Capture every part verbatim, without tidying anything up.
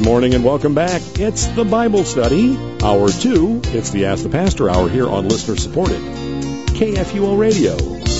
morning and welcome back. It's the Bible Study, Hour two. It's the Ask the Pastor Hour here on listener-supported K F U O Radio.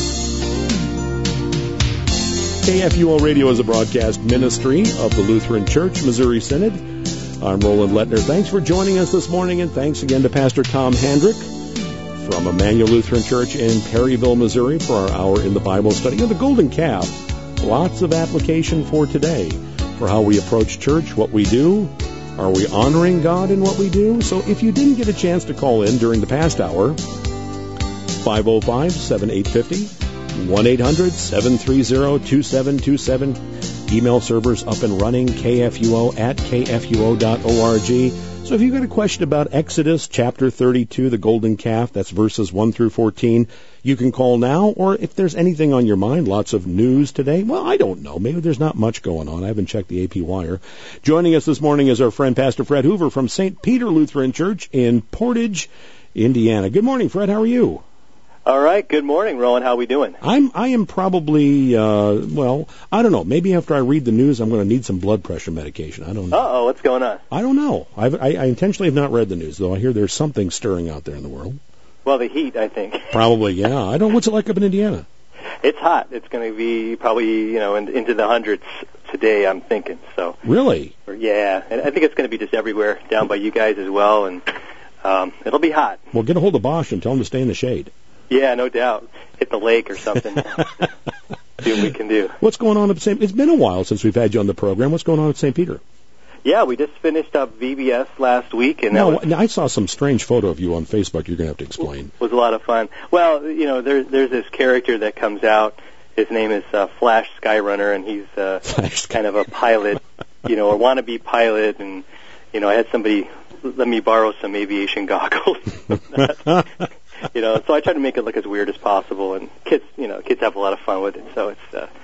K F U O Radio is a broadcast ministry of the Lutheran Church, Missouri Synod. I'm Roland Lettner. Thanks for joining us this morning, and thanks again to Pastor Tom Handrick from Emmanuel Lutheran Church in Perryville, Missouri, for our Hour in the Bible Study. And the Golden Calf, lots of application for today, for how we approach church, what we do. Are we honoring God in what we do? So if you didn't get a chance to call in during the past hour, five oh five, seven eight five oh, one eight hundred, seven three zero, two seven two seven. Email servers up and running, K F U O at K F U O dot org. So if you've got a question about Exodus chapter thirty-two, the Golden Calf, that's verses one through fourteen, you can call now. Or if there's anything on your mind, lots of news today, well, I don't know. Maybe there's not much going on. I haven't checked the A P Wire. Joining us this morning is our friend Pastor Fred Hoover from Saint Peter Lutheran Church in Portage, Indiana. Good morning, Fred. How are you? All right. Good morning, Rowan. How are we doing? I'm, I am probably, uh, well, I don't know. Maybe after I read the news, I'm going to need some blood pressure medication. I don't know. Uh-oh, what's going on? I don't know. I've, I, I intentionally have not read the news, though I hear there's something stirring out there in the world. Well, the heat, I think. Probably, yeah. I don't know. What's it like up in Indiana? It's hot. It's going to be probably, you know, in, into the hundreds today, I'm thinking. So. Really? Yeah. And I think it's going to be just everywhere down by you guys as well, and um, it'll be hot. Well, get a hold of Bosch and tell him to stay in the shade. Yeah, no doubt. Hit the lake or something. See what we can do. What's going on at Saint It's been a while since we've had you on the program. What's going on at Saint Peter? Yeah, we just finished up V B S last week. And no, that was, I saw some strange photo of you on Facebook you're going to have to explain. It was a lot of fun. Well, you know, there, there's this character that comes out. His name is uh, Flash Skyrunner, and he's uh, kind of a pilot, you know, a wannabe pilot. And, you know, I had somebody let me borrow some aviation goggles. You know, so I try to make it look as weird as possible, and kids, you know, kids have a lot of fun with it. So it's, uh,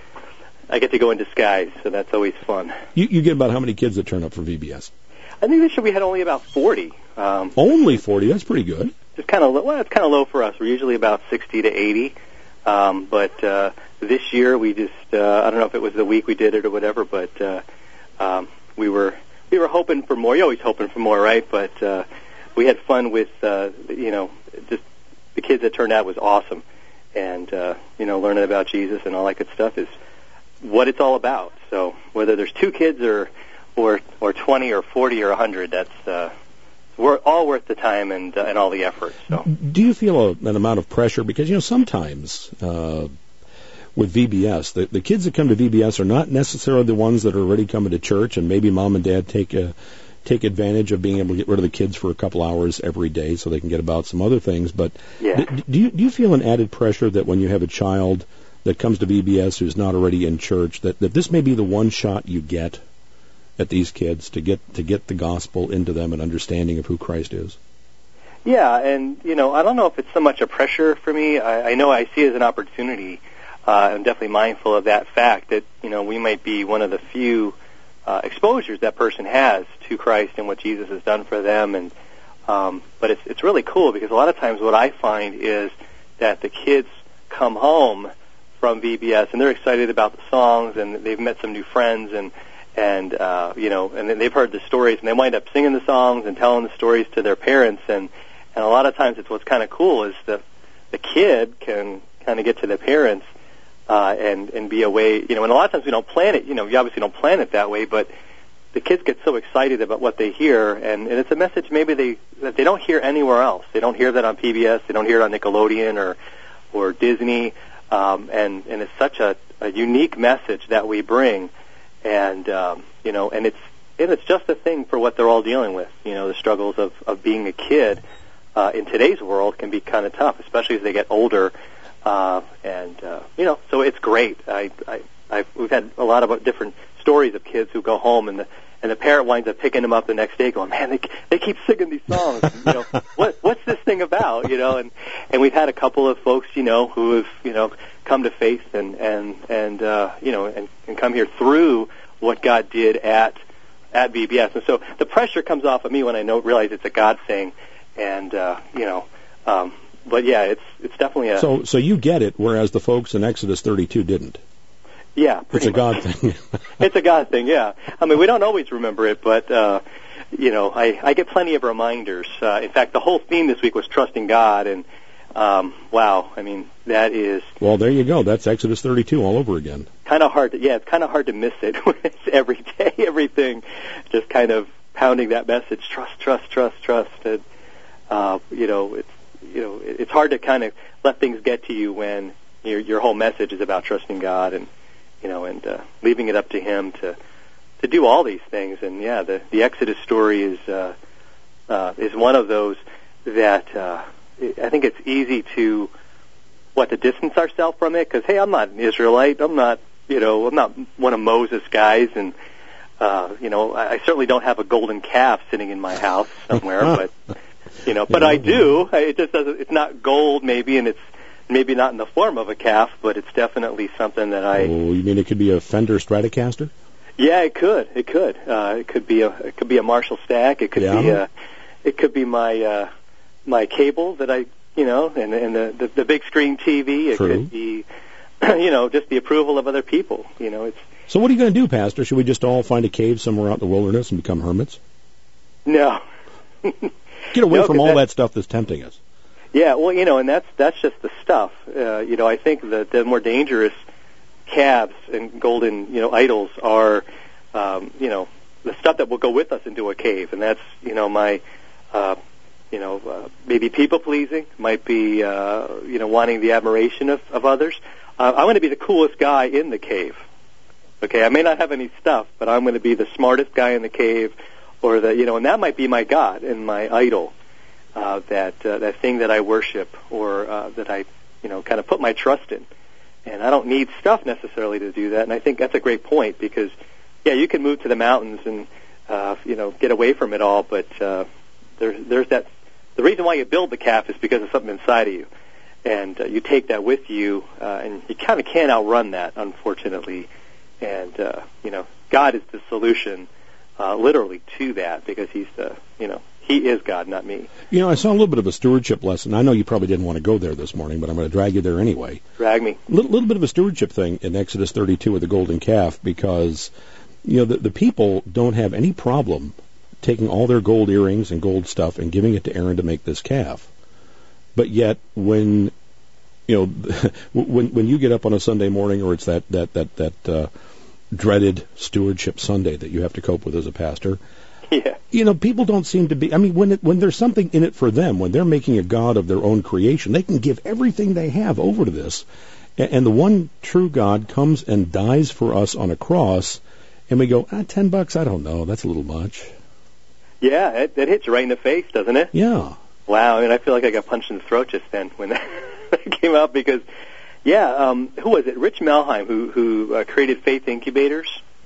I get to go in disguise, so that's always fun. You, you get about how many kids that turn up for V B S? I think this year we had only about forty. Um, only forty? That's pretty good. It's kind of well, it's kind of low for us. We're usually about sixty to eighty, um, but uh, this year we just, uh, I don't know if it was the week we did it or whatever, but uh, um, we were we were hoping for more. You're always hoping for more, right? But uh, we had fun with, uh, you know, just. The kids that turned out was awesome, and uh, you know, learning about Jesus and all that good stuff is what it's all about. So whether there's two kids or or or twenty or forty or a hundred, that's uh, we're all worth the time and uh, and all the effort. So do you feel a, an amount of pressure because you know sometimes uh, with V B S, the the kids that come to V B S are not necessarily the ones that are already coming to church, and maybe mom and dad take a take advantage of being able to get rid of the kids for a couple hours every day so they can get about some other things. But yeah. d- do you do you feel an added pressure that when you have a child that comes to V B S who's not already in church, that, that this may be the one shot you get at these kids to get to get the gospel into them and understanding of who Christ is? Yeah, and you know, I don't know if it's so much a pressure for me. I, I know I see it as an opportunity. Uh, I'm definitely mindful of that fact that, you know, we might be one of the few Uh, exposures that person has to Christ and what Jesus has done for them, and um, but it's it's really cool because a lot of times what I find is that the kids come home from V B S and they're excited about the songs and they've met some new friends and and uh, you know and then they've heard the stories and they wind up singing the songs and telling the stories to their parents, and and a lot of times it's what's kind of cool is that the kid can kind of get to the parents. Uh, and, and be a way, you know, and a lot of times we don't plan it, you know, we obviously don't plan it that way, but the kids get so excited about what they hear, and, and it's a message maybe they, that they don't hear anywhere else. They don't hear that on P B S, they don't hear it on Nickelodeon or, or Disney, um, and, and it's such a, a unique message that we bring, and, um, you know, and it's, and it's just a thing for what they're all dealing with, you know, the struggles of, of being a kid, uh, in today's world can be kind of tough, especially as they get older. Uh, and, uh, you know, so it's great. I, I, I've, we've had a lot of different stories of kids who go home and the, and the parent winds up picking them up the next day going, man, they, they keep singing these songs. And, you know, what, what's this thing about? You know, and, and we've had a couple of folks, you know, who have, you know, come to faith and, and, and, uh, you know, and, and come here through what God did at, at V B S. And so the pressure comes off of me when I know, realize it's a God thing. And, uh, you know, um, But yeah, it's it's definitely a so so you get it, whereas the folks in Exodus thirty-two didn't. Yeah, it's a much. God thing. It's a God thing, yeah. I mean, we don't always remember it, but, uh, you know, I, I get plenty of reminders. Uh, in fact, the whole theme this week was trusting God, and, um, wow, I mean, that is... Well, there you go. That's Exodus thirty-two all over again. Kind of hard to, yeah, it's kind of hard to miss it when it's every day, everything, just kind of pounding that message, trust, trust, trust, trust, and, uh, you know, it's, you know, it's hard to kind of let things get to you when your, your whole message is about trusting God and, you know, and, uh, leaving it up to Him to, to do all these things. And yeah, the, the Exodus story is, uh, uh, is one of those that, uh, I think it's easy to, what, to distance ourselves from it, because, hey, I'm not an Israelite, I'm not, you know, I'm not one of Moses' guys, and, uh, you know, I, I certainly don't have a golden calf sitting in my house somewhere, but, you know, but I do, it just doesn't, it's not gold maybe, and it's maybe not in the form of a calf, but it's definitely something that I... Oh, you mean it could be a Fender Stratocaster? Yeah, it could, it could, uh, it could be a, it could be a Marshall Stack, it could yeah. be a, it could be my, uh, my cable that I, you know, and, and the, the, the big screen T V. It True. could be, you know, just the approval of other people. You know, it's. So what are you going to do, Pastor? Should we just all find a cave somewhere out in the wilderness and become hermits? No. Get away no, from all that, that stuff that's tempting us. Yeah, well, you know, and that's that's just the stuff. Uh, you know, I think that the more dangerous calves and golden, you know, idols are, um, you know, the stuff that will go with us into a cave, and that's, you know, my. Uh, You know, uh, maybe people-pleasing, might be, uh, you know, wanting the admiration of, of others. Uh, I'm going to be the coolest guy in the cave. Okay, I may not have any stuff, but I'm going to be the smartest guy in the cave, or the, you know, and that might be my God and my idol, uh, that uh, that thing that I worship, or uh, that I, you know, kind of put my trust in. And I don't need stuff necessarily to do that. And I think that's a great point, because, yeah, you can move to the mountains and, uh, you know, get away from it all, but uh, there, there's that. The reason why you build the calf is because of something inside of you, and uh, you take that with you, uh, and you kind of can't outrun that, unfortunately. And uh, you know, God is the solution, uh, literally, to that, because He's the, you know, He is God, not me. You know, I saw a little bit of a stewardship lesson. I know you probably didn't want to go there this morning, but I'm going to drag you there anyway. Drag me. A little, little bit of a stewardship thing in Exodus thirty-two with the golden calf, because you know the, the people don't have any problem taking all their gold earrings and gold stuff and giving it to Aaron to make this calf. But yet, when you know, when when you get up on a Sunday morning, or it's that that that that uh, dreaded stewardship Sunday that you have to cope with as a pastor, yeah, you know, people don't seem to be. I mean, when it, when there's something in it for them, when they're making a god of their own creation, they can give everything they have over to this, and, and the one true God comes and dies for us on a cross, and we go, ah, ten bucks, I don't know, that's a little much. Yeah, it, it hits you right in the face, doesn't it? Yeah. Wow, I mean, I feel like I got punched in the throat just then when that came out, because, yeah, um, who was it? Rich Melheim, who, who uh, created Faith Incubators,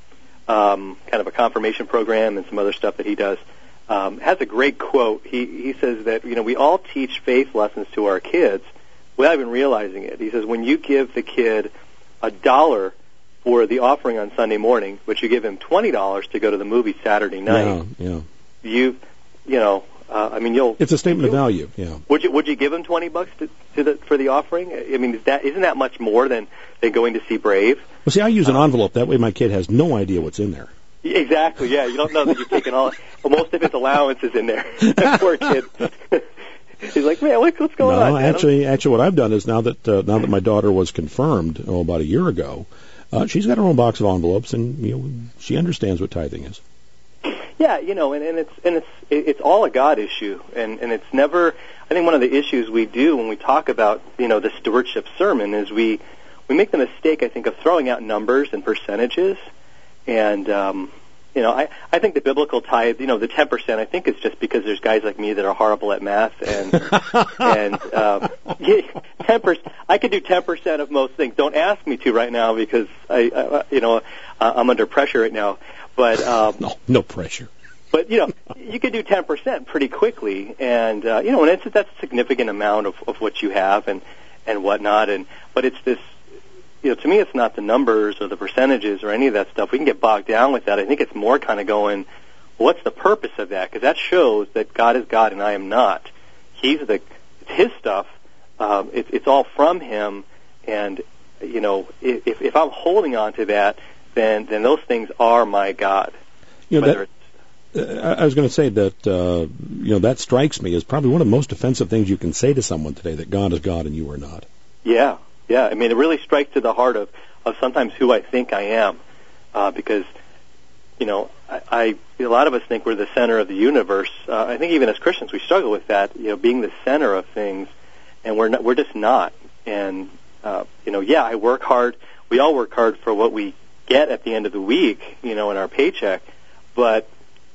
um, kind of a confirmation program and some other stuff that he does, um, has a great quote. He, he says that, you know, we all teach faith lessons to our kids without even realizing it. He says when you give the kid a dollar for the offering on Sunday morning, but you give him twenty dollars to go to the movie Saturday night, yeah, yeah. you, you know, uh, I mean, you'll. It's a statement of value. Yeah. Would you Would you give him twenty bucks to, to the for the offering? I mean, is that isn't that much more than than going to see Brave? Well, see, I use an envelope. That way, my kid has no idea what's in there. Exactly. Yeah, you don't know that you're taking all. Well, most of his allowance is in there. That poor kid. He's like, man, what, what's going no, on? No, actually, actually, what I've done is now that uh, now that my daughter was confirmed, oh, about a year ago, uh, she's got her own box of envelopes, and you know, she understands what tithing is. Yeah, you know, and, and it's and it's it's all a God issue, and and it's never. I think one of the issues we do when we talk about, you know, the stewardship sermon is we we make the mistake, I think, of throwing out numbers and percentages, and um, you know, I I think the biblical tithe, you know, the ten percent, I think it's just because there's guys like me that are horrible at math, and and um, ten percent. I could do ten percent of most things. Don't ask me to right now because I, I you know, uh, I'm under pressure right now. But um, no, no pressure. But you know, you could do ten percent pretty quickly, and uh, you know, and it's that's a significant amount of, of what you have and and whatnot. And but it's this, you know, to me, it's not the numbers or the percentages or any of that stuff. We can get bogged down with that. I think it's more kind of going, what's the purpose of that? Because that shows that God is God and I am not. He's the it's His stuff. Um, it, it's all from Him, and you know, if, if I'm holding on to that, then then those things are my God. You know, that, uh, I was going to say that, uh, you know, that strikes me as probably one of the most offensive things you can say to someone today, that God is God and you are not. Yeah, yeah. I mean, it really strikes to the heart of, of sometimes who I think I am, uh, because, you know, I, I a lot of us think we're the center of the universe. Uh, I think even as Christians we struggle with that, you know, being the center of things, and we're not, we're just not. And, uh, you know, yeah, I work hard. We all work hard for what we get at the end of the week, you know, in our paycheck, but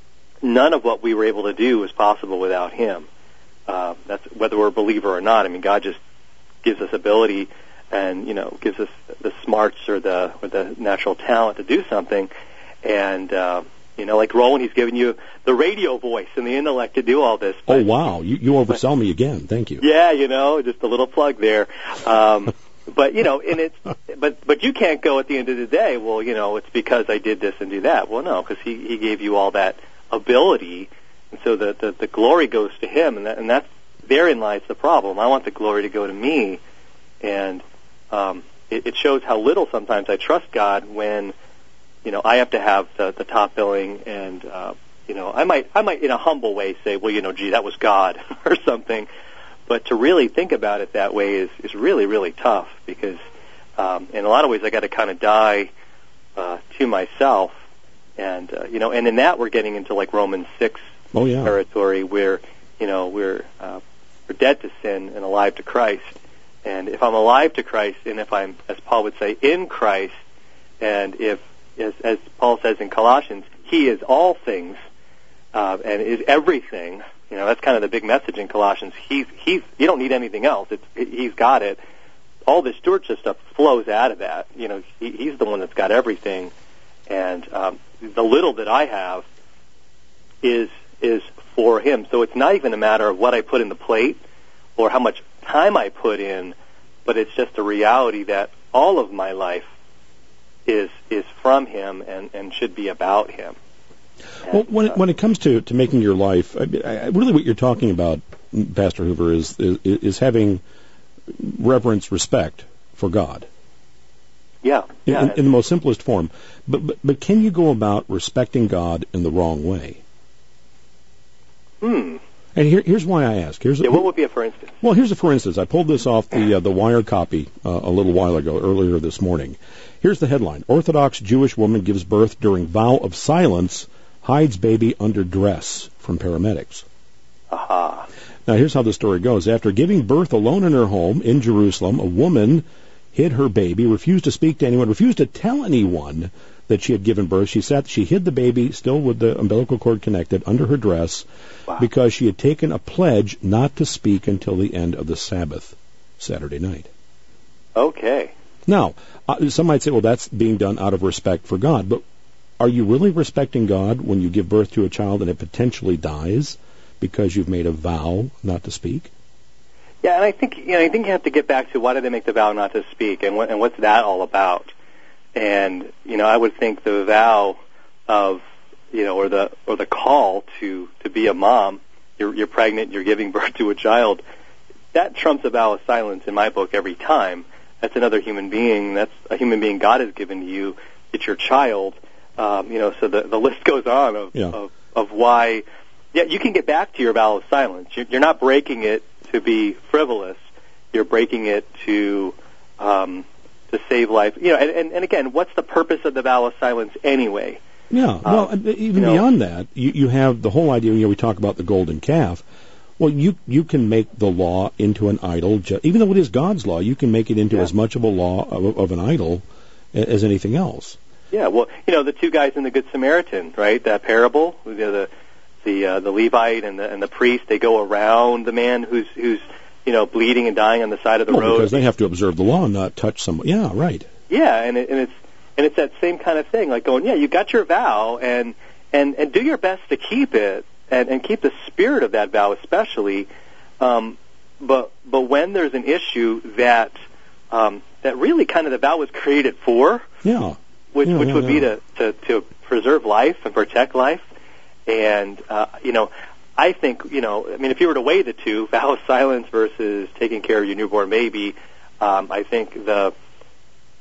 none of what we were able to do was possible without Him. Uh, that's whether we're a believer or not. I mean, God just gives us ability, and you know, gives us the smarts or the or the natural talent to do something. And uh, you know, like Roland, he's given you the radio voice and the intellect to do all this. But, oh wow, you, you oversell but, me again. Thank you. Yeah, you know, just a little plug there. Um, But, you know, and it's, but, but you can't go at the end of the day, well, you know, it's because I did this and do that. Well, no, because he, he gave you all that ability, and so the, the, the glory goes to Him, and that, and that's, therein lies the problem. I want the glory to go to me, and, um, it, it shows how little sometimes I trust God when, you know, I have to have the, the top billing, and, uh, you know, I might, I might in a humble way say, well, you know, gee, that was God, or something. But to really think about it that way is, is really, really tough, because um, in a lot of ways I got to kind of die uh, to myself, and uh, you know, and in that we're getting into like Romans six oh, yeah. territory, where you know we're uh, we're dead to sin and alive to Christ. And if I'm alive to Christ, and if I'm, as Paul would say, in Christ, and if, as, as Paul says in Colossians, He is all things uh, and is everything. You know, that's kind of the big message in Colossians. He's, he's, you don't need anything else. It's, he's got it. All this stewardship stuff flows out of that. You know, he, he's the one that's got everything. And, um, the little that I have is, is for Him. So it's not even a matter of what I put in the plate or how much time I put in, but it's just a reality that all of my life is, is from Him and, and should be about Him. Well, when it, when it comes to, to making your life, I, I, really what you're talking about, Pastor Hoover, is, is is having reverence, respect for God. Yeah, yeah. In, in the most simplest form. But, but but can you go about respecting God in the wrong way? Hmm. And here, here's why I ask. Here's yeah, a, what would be a for instance? Well, here's a for instance. I pulled this off the uh, the Wired copy uh, a little while ago, earlier this morning. Here's the headline: Orthodox Jewish woman gives birth during vow of silence, hides baby under dress from paramedics. Aha. Now, here's how the story goes. After giving birth alone in her home in Jerusalem, a woman hid her baby, refused to speak to anyone, refused to tell anyone that she had given birth. She sat, she hid the baby, still with the umbilical cord connected, under her dress, wow. because she had taken a pledge not to speak until the end of the Sabbath, Saturday night. Okay. Now, uh, some might say, well, that's being done out of respect for God, but are you really respecting God when you give birth to a child and it potentially dies because you've made a vow not to speak? Yeah, and I think you know I think you have to get back to why did they make the vow not to speak, and what, and what's that all about? And you know, I would think the vow of you know, or the or the call to to be a mom. You're, you're pregnant. You're giving birth to a child. That trumps a vow of silence in my book every time. That's another human being. That's a human being God has given to you. It's your child. Um, you know, so the, the list goes on of, yeah. of, of why, yeah, you can get back to your vow of silence. You're, you're not breaking it to be frivolous. You're breaking it to, um, to save life. You know, and, and, and again, what's the purpose of the vow of silence anyway? Yeah, well, um, even you know, beyond that, you, you have the whole idea, you know, we talk about the golden calf. Well, you you can make the law into an idol, ju- even though it is God's law, you can make it into yeah. as much of a law of, of an idol as anything else. Yeah, well, you know, the two guys in the Good Samaritan, right? That parable, you know, the the uh, the Levite and the and the priest, they go around the man who's who's you know bleeding and dying on the side of the well, road because they have to observe the law and not touch someone. Yeah, right. Yeah, and it, and it's and it's that same kind of thing, like going, yeah, you got your vow, and and and do your best to keep it, and and keep the spirit of that vow, especially. Um, but but when there's an issue that um, that really kind of the vow was created for. Yeah. Which, yeah, which yeah, would yeah. be to, to, to preserve life and protect life. And, uh, you know, I think, you know, I mean, if you were to weigh the two, vow of silence versus taking care of your newborn baby, um, I think the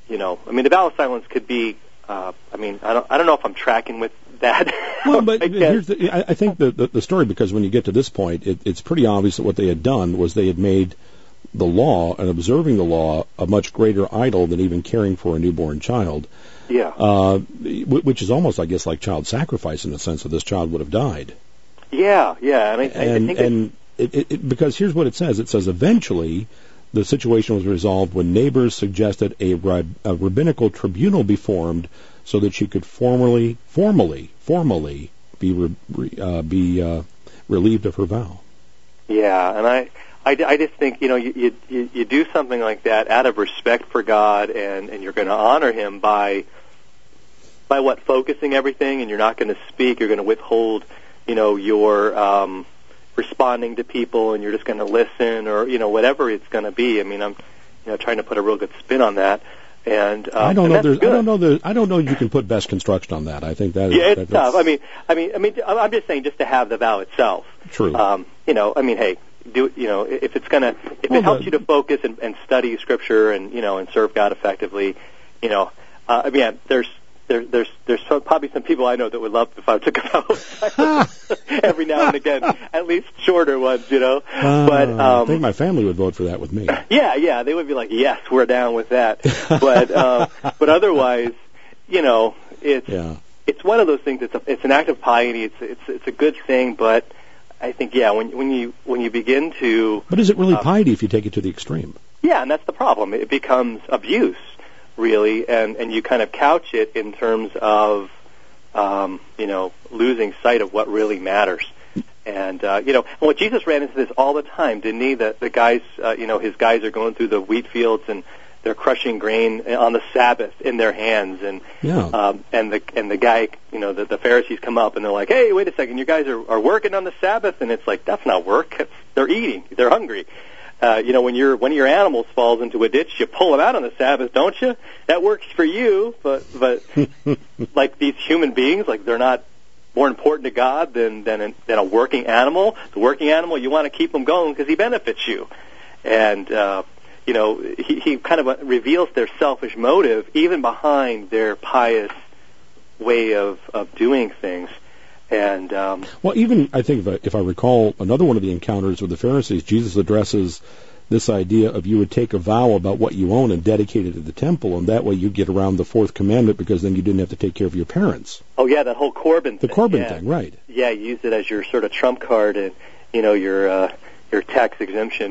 you know, I mean, the vow of silence could be, uh, I mean, I don't, I don't know if I'm tracking with that. Well, but here's the, I, I think the, the, the story, because when you get to this point, it, it's pretty obvious that what they had done was they had made the law and observing the law a much greater idol than even caring for a newborn child. Yeah. Uh, which is almost, I guess, like child sacrifice in the sense that this child would have died. Yeah, yeah. And, I, and, I think and it, it, it, because here's what it says. It says, eventually, the situation was resolved when neighbors suggested a, a rabbinical tribunal be formed so that she could formally, formally, formally be re, uh, be uh, relieved of her vow. Yeah, and I, I, I just think, you know, you, you you do something like that out of respect for God, and, and you're going to honor Him by by what focusing everything, and you're not going to speak. You're going to withhold, you know, your um, responding to people, and you're just going to listen, or you know, whatever it's going to be. I mean, I'm, you know, trying to put a real good spin on that. And um, I don't and know. There's, good. I don't know. There, I don't know. You can put best construction on that. I think that. Yeah, is, it's that, tough. I mean, I mean, I mean, I'm just saying, just to have the vow itself. True. Um, you know, I mean, hey, do you know if it's gonna if well, it helps the, you to focus and, and study Scripture and you know and serve God effectively, you know, uh, I mean, there's there, there's there's some, probably some people I know that would love if I took a vow every now and again, at least shorter ones, you know. Uh, but um, I think my family would vote for that with me. Yeah, yeah, they would be like, yes, we're down with that. But uh, but otherwise, you know, it's yeah. it's one of those things. It's a, it's an act of piety. It's it's it's a good thing, but I think yeah, when when you when you begin to. But is it really uh, piety if you take it to the extreme? Yeah, and that's the problem. It becomes abuse, really, and and you kind of couch it in terms of, um, you know, losing sight of what really matters. And, uh, you know, and what Jesus ran into this all the time, didn't he? That the guys, uh, you know, his guys are going through the wheat fields and they're crushing grain on the Sabbath in their hands. And, yeah. um, and the, and the guy, you know, the, the Pharisees come up and they're like, hey, wait a second, you guys are, are working on the Sabbath? And it's like, that's not work. It's, they're eating. They're hungry. Uh, you know, when your one of your animals falls into a ditch, you pull them out on the Sabbath, don't you? That works for you, but, but like these human beings, like they're not more important to God than than a, than a working animal. The working animal, you want to keep him going because he benefits you. And, uh, you know, he, he kind of reveals their selfish motive even behind their pious way of, of doing things. And um, well, even I think if I, if I recall another one of the encounters with the Pharisees, Jesus addresses this idea of you would take a vow about what you own and dedicate it to the temple, and that way you get around the fourth commandment because then you didn't have to take care of your parents. Oh yeah, that whole Corban the thing. Corban yeah. thing, right? Yeah, use it as your sort of trump card and you know your uh, your tax exemption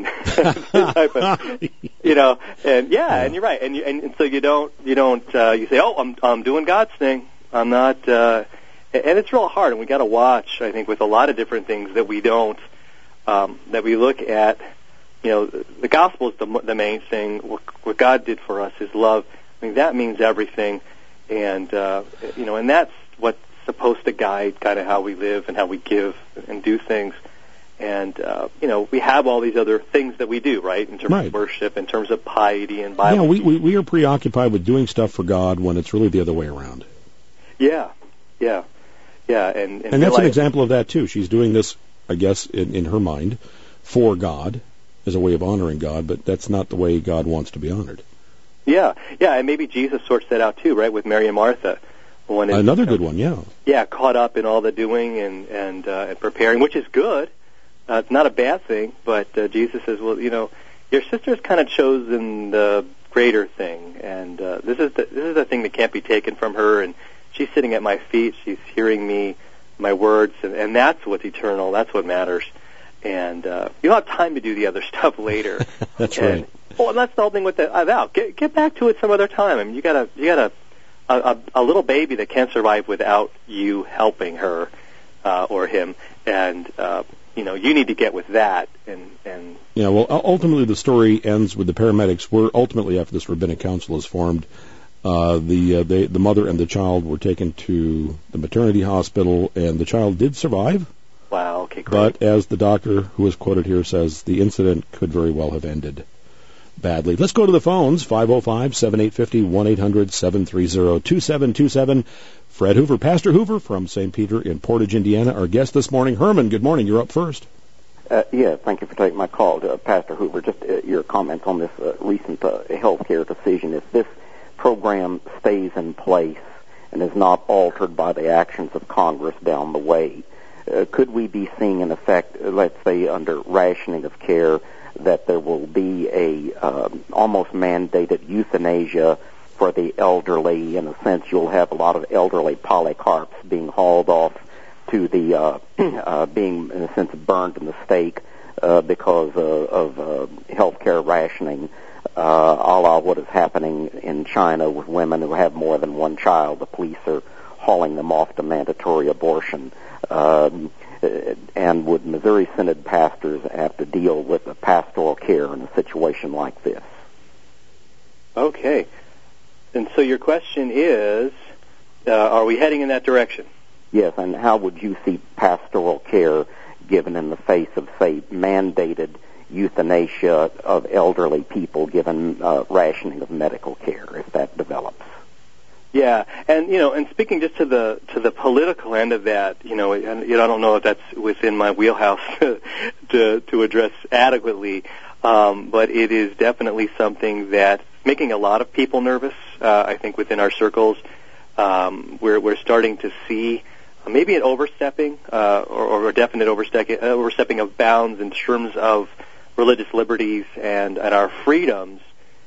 type of, you know, and yeah, yeah, and you're right, and you, and, and so you don't you don't uh, you say, oh, I'm I'm doing God's thing, I'm not. Uh, And it's real hard, and we got to watch, I think, with a lot of different things that we don't, um, that we look at. You know, the gospel is the, the main thing. What, what God did for us, His love. I mean, that means everything, and uh, you know, and that's what's supposed to guide kind of how we live and how we give and do things. And uh, you know, we have all these other things that we do, right, in terms right. of worship, in terms of piety and Bible. Yeah, we, we we are preoccupied with doing stuff for God when it's really the other way around. Yeah, yeah. Yeah, and and, and that's realize, an example of that too. She's doing this, I guess, in, in her mind, for God, as a way of honoring God, but that's not the way God wants to be honored. Yeah, yeah, and maybe Jesus sorts that out too, right, with Mary and Martha. One is, Another you know, good one, yeah. Yeah, caught up in all the doing and and, uh, and preparing, which is good. Uh, it's not a bad thing, but uh, Jesus says, well, you know, your sister's kind of chosen the greater thing, and uh, this is the, this is the thing that can't be taken from her, and she's sitting at my feet. She's hearing me, my words, and, and that's what's eternal. That's what matters. And uh, you don't have time to do the other stuff later. That's and, right. Well, and that's the whole thing with the uh, vow. Get, get back to it some other time. I mean, you got a you got a, a a little baby that can't survive without you helping her uh, or him, and uh, you know you need to get with that. And and yeah, well, ultimately the story ends with the paramedics. Were ultimately after this rabbinic council is formed. Uh, the uh, they, the mother and the child were taken to the maternity hospital, and the child did survive. Wow, okay, great. But as the doctor who is quoted here says, the incident could very well have ended badly. Let's go to the phones, five oh five, seven eight five oh, one eight hundred, seven three zero, two seven two seven. Fred Hoover, Pastor Hoover from Saint Peter in Portage, Indiana. Our guest this morning, Herman, good morning. You're up first. Uh, yeah, thank you for taking my call, uh, Pastor Hoover. Just uh, your comments on this uh, recent uh, health care decision. Is this program stays in place and is not altered by the actions of Congress down the way, uh, could we be seeing an effect, let's say under rationing of care, that there will be a uh, almost mandated euthanasia for the elderly? In a sense, you'll have a lot of elderly polycarps being hauled off to the, uh, uh, being, in a sense, burned in the stake uh, because uh, of uh, healthcare rationing, uh, a la what is happening in China with women who have more than one child. The police are hauling them off to mandatory abortion. Um, and would Missouri Synod pastors have to deal with a pastoral care in a situation like this? Okay. And so your question is, uh, are we heading in that direction? Yes, and how would you see pastoral care given in the face of, say, mandated euthanasia of elderly people given uh, rationing of medical care, if that develops? Yeah, and you know, and speaking just to the to the political end of that, you know, and you know, I don't know if that's within my wheelhouse to to address adequately, um, but it is definitely something that's making a lot of people nervous. Uh, I think within our circles, um, we're we're starting to see maybe an overstepping uh, or, or a definite overstepping uh, overstepping of bounds in terms of religious liberties and and our freedoms,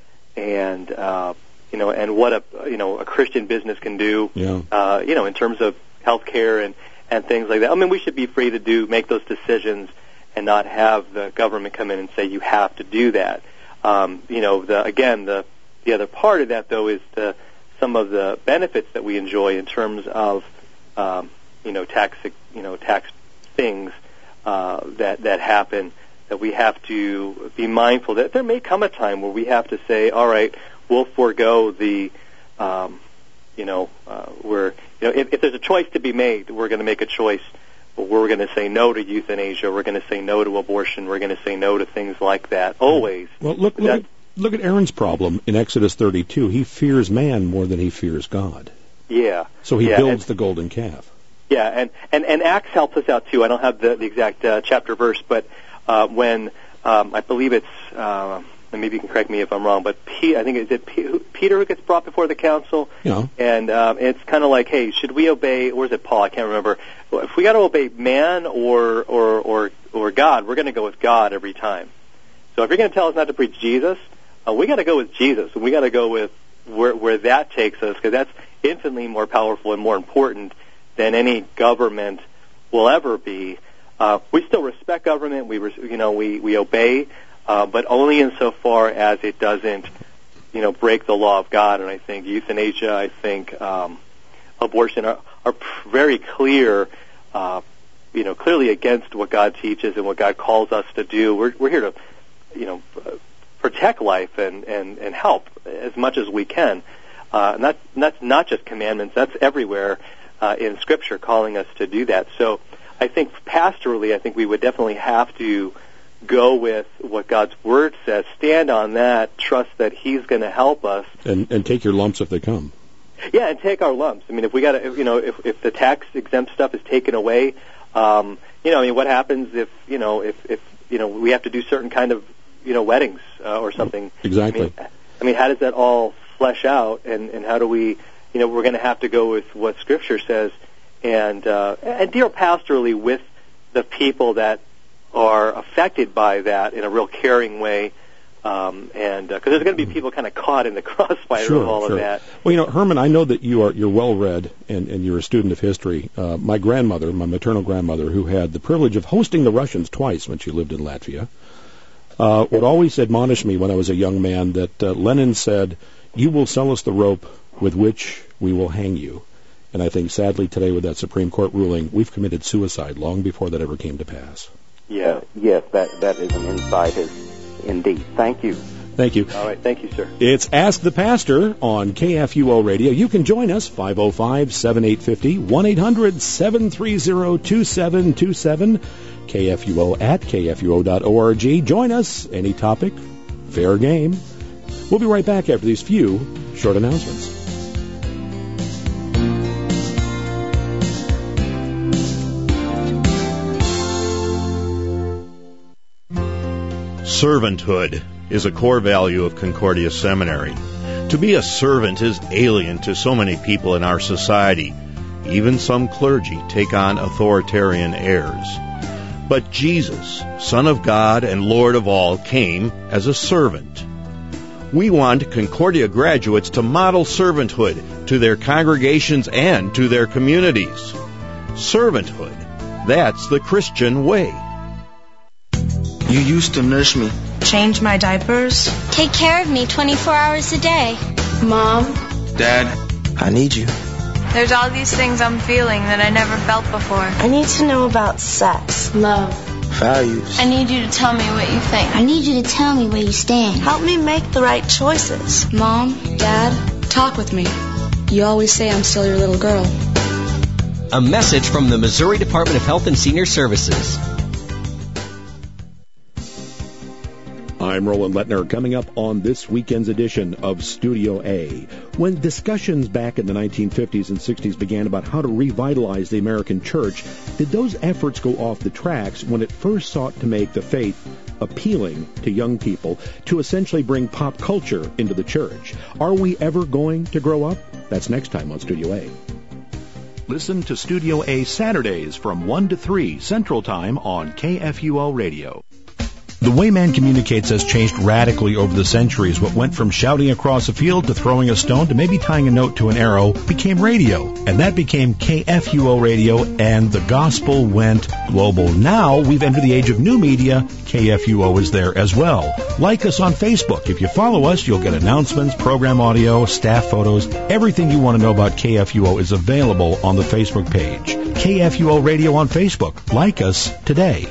and uh, you know, and what a you know a Christian business can do, yeah. uh, you know, in terms of health care and, and things like that. I mean, we should be free to do make those decisions and not have the government come in and say you have to do that. Um, you know, the, again, the the other part of that though is the some of the benefits that we enjoy in terms of um, you know tax you know tax things uh, that that happen. That we have to be mindful that there may come a time where we have to say, all right, we'll forego the, um, you know, uh, we're, you know, if, if there's a choice to be made, we're going to make a choice. We're going to say no to euthanasia. We're going to say no to abortion. We're going to say no to things like that. Always. Well, look, look, at, look at Aaron's problem in Exodus thirty-two. He fears man more than he fears God. Yeah. So he yeah, builds and, the golden calf. Yeah, and, and, and Acts helps us out too. I don't have the, the exact uh, chapter verse, but uh, when um, I believe it's. Uh, And maybe you can correct me if I'm wrong, but P, I think it's it P, Peter who gets brought before the council, yeah. and um, it's kind of like, hey, should we obey? Or is it Paul? I can't remember. If we got to obey man or or or or God, we're going to go with God every time. So if you're going to tell us not to preach Jesus, uh, we got to go with Jesus, and we got to go with where where that takes us, because that's infinitely more powerful and more important than any government will ever be. Uh, we still respect government. We res- you know we we obey. Uh, but only insofar as it doesn't, you know, break the law of God. And I think euthanasia, I think um, abortion are, are very clear, uh, you know, clearly against what God teaches and what God calls us to do. We're, we're here to, you know, protect life and, and, and help as much as we can. Uh, and, that, and that's not just commandments. That's everywhere uh, in Scripture calling us to do that. So I think pastorally, I think we would definitely have to go with what God's Word says, stand on that, trust that He's going to help us. And, and take your lumps if they come. Yeah, and take our lumps. I mean, if we got to, you know, if, if the tax-exempt stuff is taken away, um, you know, I mean, what happens if, you know, if, if, you know, we have to do certain kind of, you know, weddings uh, or something? Exactly. I mean, I mean, how does that all flesh out, and, and how do we, you know, we're going to have to go with what Scripture says, and, uh, and deal pastorally with the people that are affected by that in a real caring way, um, and because uh, there's going to be people kind of caught in the crossfire sure, of all sure. of that. Well, you know, Herman, I know that you are you're well read and, and you're a student of history. Uh, my grandmother, my maternal grandmother, who had the privilege of hosting the Russians twice when she lived in Latvia, uh, would always admonish me when I was a young man that uh, Lenin said, "You will sell us the rope with which we will hang you." And I think, sadly, today with that Supreme Court ruling, we've committed suicide long before that ever came to pass. Yeah. Uh, yes, that that is an insight, is indeed. Thank you. Thank you. All right. Thank you, sir. It's Ask the Pastor on K F U O Radio. You can join us, five oh five, seven eight five oh, one eight hundred, seven three zero, two seven two seven, K F U O at K F U O dot org. Join us. Any topic, fair game. We'll be right back after these few short announcements. Servanthood is a core value of Concordia Seminary. To be a servant is alien to so many people in our society. Even some clergy take on authoritarian airs. But Jesus, Son of God and Lord of all, came as a servant. We want Concordia graduates to model servanthood to their congregations and to their communities. Servanthood, that's the Christian way. You used to nurse me. Change my diapers. Take care of me twenty-four hours a day. Mom. Dad. I need you. There's all these things I'm feeling that I never felt before. I need to know about sex, love, values. I need you to tell me what you think. I need you to tell me where you stand. Help me make the right choices. Mom, Dad, talk with me. You always say I'm still your little girl. A message from the Missouri Department of Health and Senior Services. I'm Roland Lettner. Coming up on this weekend's edition of Studio A. When discussions back in the nineteen fifties and sixties began about how to revitalize the American church, did those efforts go off the tracks when it first sought to make the faith appealing to young people, to essentially bring pop culture into the church? Are we ever going to grow up? That's next time on Studio A. Listen to Studio A Saturdays from one to three Central Time on K F U O Radio. The way man communicates has changed radically over the centuries. What went from shouting across a field to throwing a stone to maybe tying a note to an arrow became radio. And that became K F U O Radio, and the gospel went global. Now we've entered the age of new media. K F U O is there as well. Like us on Facebook. If you follow us, you'll get announcements, program audio, staff photos. Everything you want to know about K F U O is available on the Facebook page. K F U O Radio on Facebook. Like us today.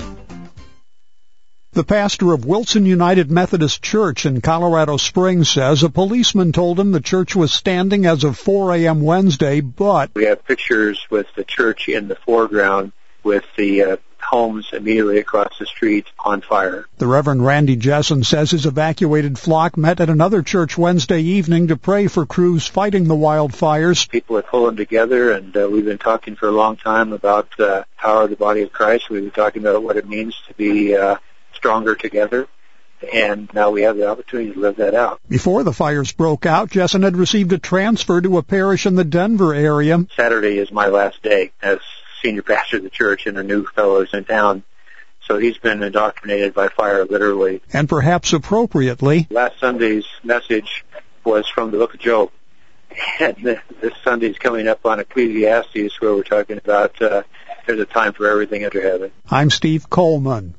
The pastor of Wilson United Methodist Church in Colorado Springs says a policeman told him the church was standing as of four a.m. Wednesday, but we have pictures with the church in the foreground with the uh, homes immediately across the street on fire. The Reverend Randy Jessen says his evacuated flock met at another church Wednesday evening to pray for crews fighting the wildfires. People have pulled them together, and uh, we've been talking for a long time about the uh, power of the body of Christ. We've been talking about what it means to be uh, stronger together, and now we have the opportunity to live that out. Before the fires broke out, Jessen had received a transfer to a parish in the Denver area. Saturday is my last day as senior pastor of the church, and a new fellow is in town, so he's been indoctrinated by fire, literally. And perhaps appropriately, last Sunday's message was from the book of Job, and this Sunday's coming up on Ecclesiastes, where we're talking about uh, there's a time for everything under heaven. I'm Steve Coleman.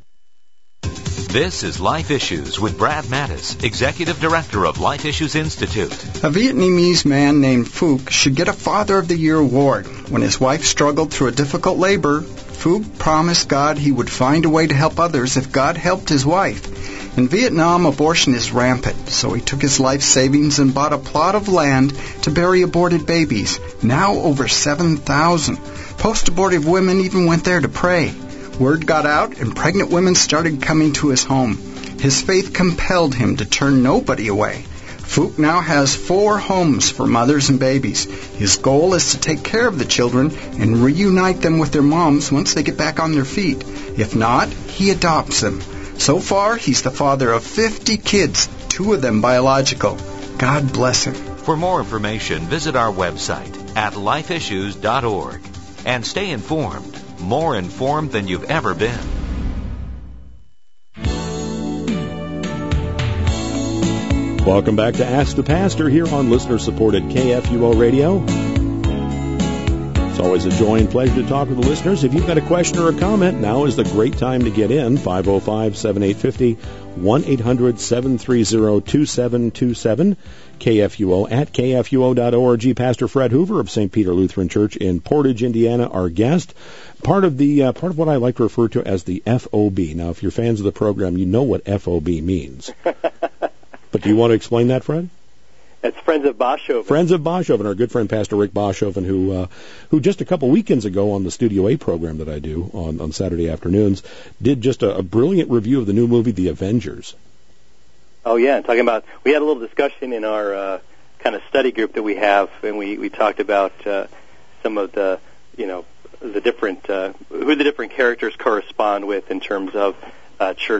This is Life Issues with Brad Mattis, Executive Director of Life Issues Institute. A Vietnamese man named Phuc should get a Father of the Year award. When his wife struggled through a difficult labor, Phuc promised God he would find a way to help others if God helped his wife. In Vietnam, abortion is rampant, so he took his life savings and bought a plot of land to bury aborted babies, now over seven thousand. Post-abortive women even went there to pray. Word got out, and pregnant women started coming to his home. His faith compelled him to turn nobody away. Phuc now has four homes for mothers and babies. His goal is to take care of the children and reunite them with their moms once they get back on their feet. If not, he adopts them. So far, he's the father of fifty kids, two of them biological. God bless him. For more information, visit our website at life issues dot org and stay informed. More informed than you've ever been. Welcome back to Ask the Pastor here on listener-supported K F U O Radio. It's always a joy and pleasure to talk with the listeners. If you've got a question or a comment, now is the great time to get in. five oh five, seven eight five oh, one eight hundred, seven three zero, two seven two seven. K F U O at K F U O dot org. Pastor Fred Hoover of Saint Peter Lutheran Church in Portage, Indiana, our guest. Part of the uh, part of what I like to refer to as the F O B. Now, if you're fans of the program, you know what F O B means. But do you want to explain that, Fred? It's Friends of Boschoven. Friends of Boschoven, our good friend Pastor Rick Boschoven, who uh, who just a couple weekends ago on the Studio A program that I do on, on Saturday afternoons, did just a, a brilliant review of the new movie, The Avengers. Oh, yeah, talking about, we had a little discussion in our uh, kind of study group that we have, and we, we talked about uh, some of the, you know, the different, uh, who the different characters correspond with in terms of uh, church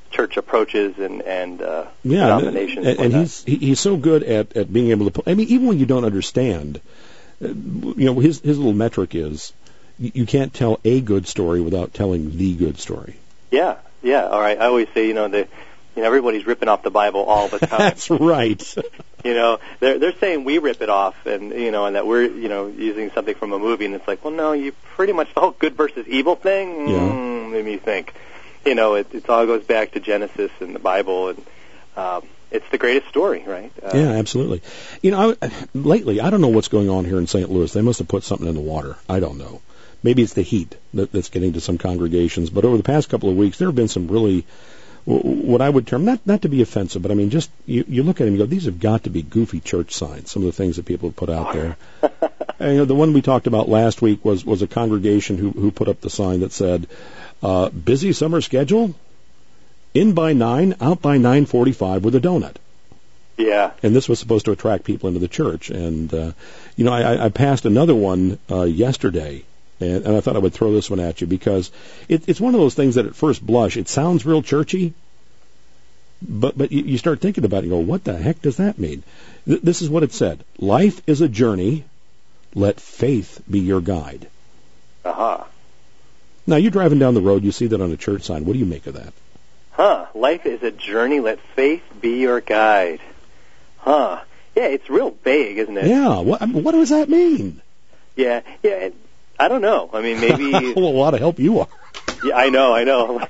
church approaches and and uh, yeah, denominations. And, and he's he, he's so good at, at being able to. I mean, even when you don't understand, uh, you know, his his little metric is you, you can't tell a good story without telling the good story. Yeah, yeah. All right. I always say, you know, the you know everybody's ripping off the Bible all the time. That's right. You know, they're they're saying we rip it off, and you know, and that we're you know using something from a movie, and it's like, well, no, you pretty much the whole good versus evil thing. Yeah. Mm, made me think. You know, it, it all goes back to Genesis and the Bible, and um, it's the greatest story, right? Uh, yeah, absolutely. You know, I, lately, I don't know what's going on here in Saint Louis. They must have put something in the water. I don't know. Maybe it's the heat that, that's getting to some congregations. But over the past couple of weeks, there have been some really, what I would term, not not to be offensive, but I mean, just you, you look at them and you go, these have got to be goofy church signs, some of the things that people have put out there. And, you know, the one we talked about last week was, was a congregation who, who put up the sign that said, Uh, busy summer schedule, in by nine, out by nine forty-five with a donut. Yeah. And this was supposed to attract people into the church. And, uh, you know, I, I passed another one uh, yesterday, and, and I thought I would throw this one at you because it, it's one of those things that at first blush, it sounds real churchy, but, but you, you start thinking about it and go, what the heck does that mean? Th- this is what it said. Life is a journey. Let faith be your guide. Uh-huh. Now, you're driving down the road, you see that on a church sign. What do you make of that? Huh. Life is a journey. Let faith be your guide. Huh. Yeah, it's real vague, isn't it? Yeah. What, what does that mean? Yeah. Yeah. I don't know. I mean, maybe... well, a lot of help you are. Yeah, I know, I know.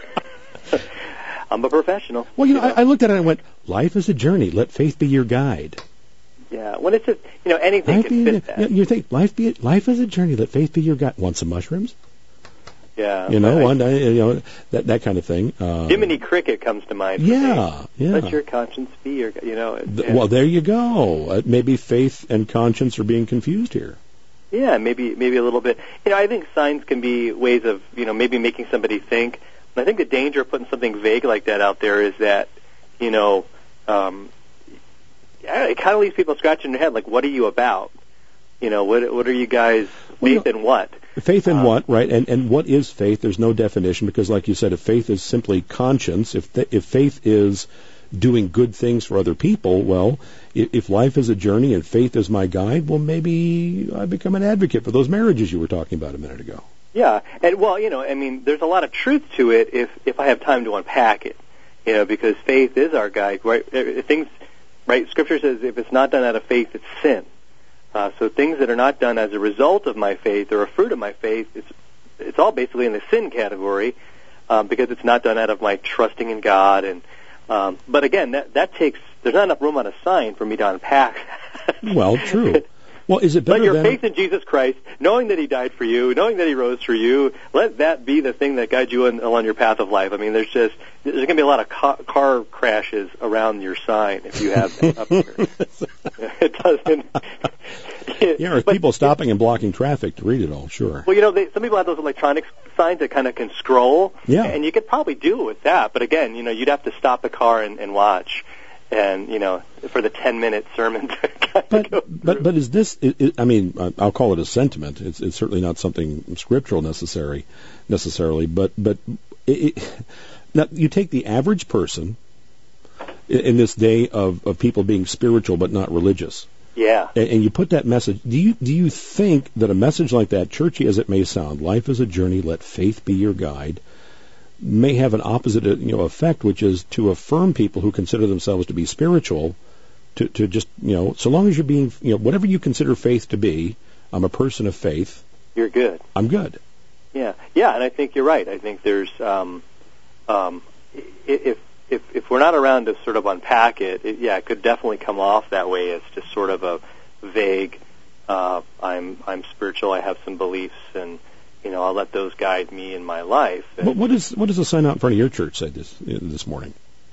I'm a professional. Well, you know, you know? I, I looked at it and I went, life is a journey. Let faith be your guide. Yeah. When it's just, you know, anything life can be, fit that. You think, life, be, life is a journey. Let faith be your guide. Want some mushrooms? Yeah, you know, right. one, you know that that kind of thing. Uh, Jiminy Cricket comes to mind. Yeah, me. yeah. Let your conscience be your, you know. It, the, well, there you go. Uh, maybe faith and conscience are being confused here. Yeah, maybe maybe a little bit. You know, I think signs can be ways of, you know, maybe making somebody think. And I think the danger of putting something vague like that out there is that, you know, um, it kind of leaves people scratching their head. Like, what are you about? You know, what what are you guys? Faith well, you know, in what? Faith in um, what, right? And and what is faith? There's no definition because, like you said, if faith is simply conscience, if th- if faith is doing good things for other people, well, if, if life is a journey and faith is my guide, well, maybe I become an advocate for those marriages you were talking about a minute ago. Yeah, and well, you know, I mean, there's a lot of truth to it if if I have time to unpack it, you know, because faith is our guide, right? Things, right? Scripture says if it's not done out of faith, it's sin. Uh, so things that are not done as a result of my faith or a fruit of my faith, it's it's all basically in the sin category um, because it's not done out of my trusting in God. And um, but again, that that takes there's not enough room on a sign for me to unpack. Well, true. Well, is it better let your than... faith in Jesus Christ, knowing that He died for you, knowing that He rose for you, let that be the thing that guides you on, on your path of life. I mean, there's just there's going to be a lot of car, car crashes around your sign if you have that up here. It doesn't. Yeah, or but, people stopping and blocking traffic to read it all, sure. Well, you know, they, some people have those electronic signs that kind of can scroll, yeah. and you could probably do it with that. But again, you know, you'd have to stop the car and, and watch. And, you know, for the ten-minute sermon to kind but, of go but, but is this, it, it, I mean, I'll call it a sentiment. It's, it's certainly not something scriptural necessary, necessarily. But, but it, it, now you take the average person in, in this day of, of people being spiritual but not religious. Yeah. And, and you put that message, do you, do you think that a message like that, churchy as it may sound, life is a journey, let faith be your guide, may have an opposite, you know, effect, which is to affirm people who consider themselves to be spiritual, to, to just, you know, so long as you're being, you know, whatever you consider faith to be, I'm a person of faith. You're good. I'm good. Yeah, yeah, and I think you're right. I think there's, um, um, if if if we're not around to sort of unpack it, it, yeah, it could definitely come off that way as just sort of a vague. Uh, I'm I'm spiritual. I have some beliefs and. You know, I'll let those guide me in my life. And what, what is what does the sign out in front of your church say this this morning?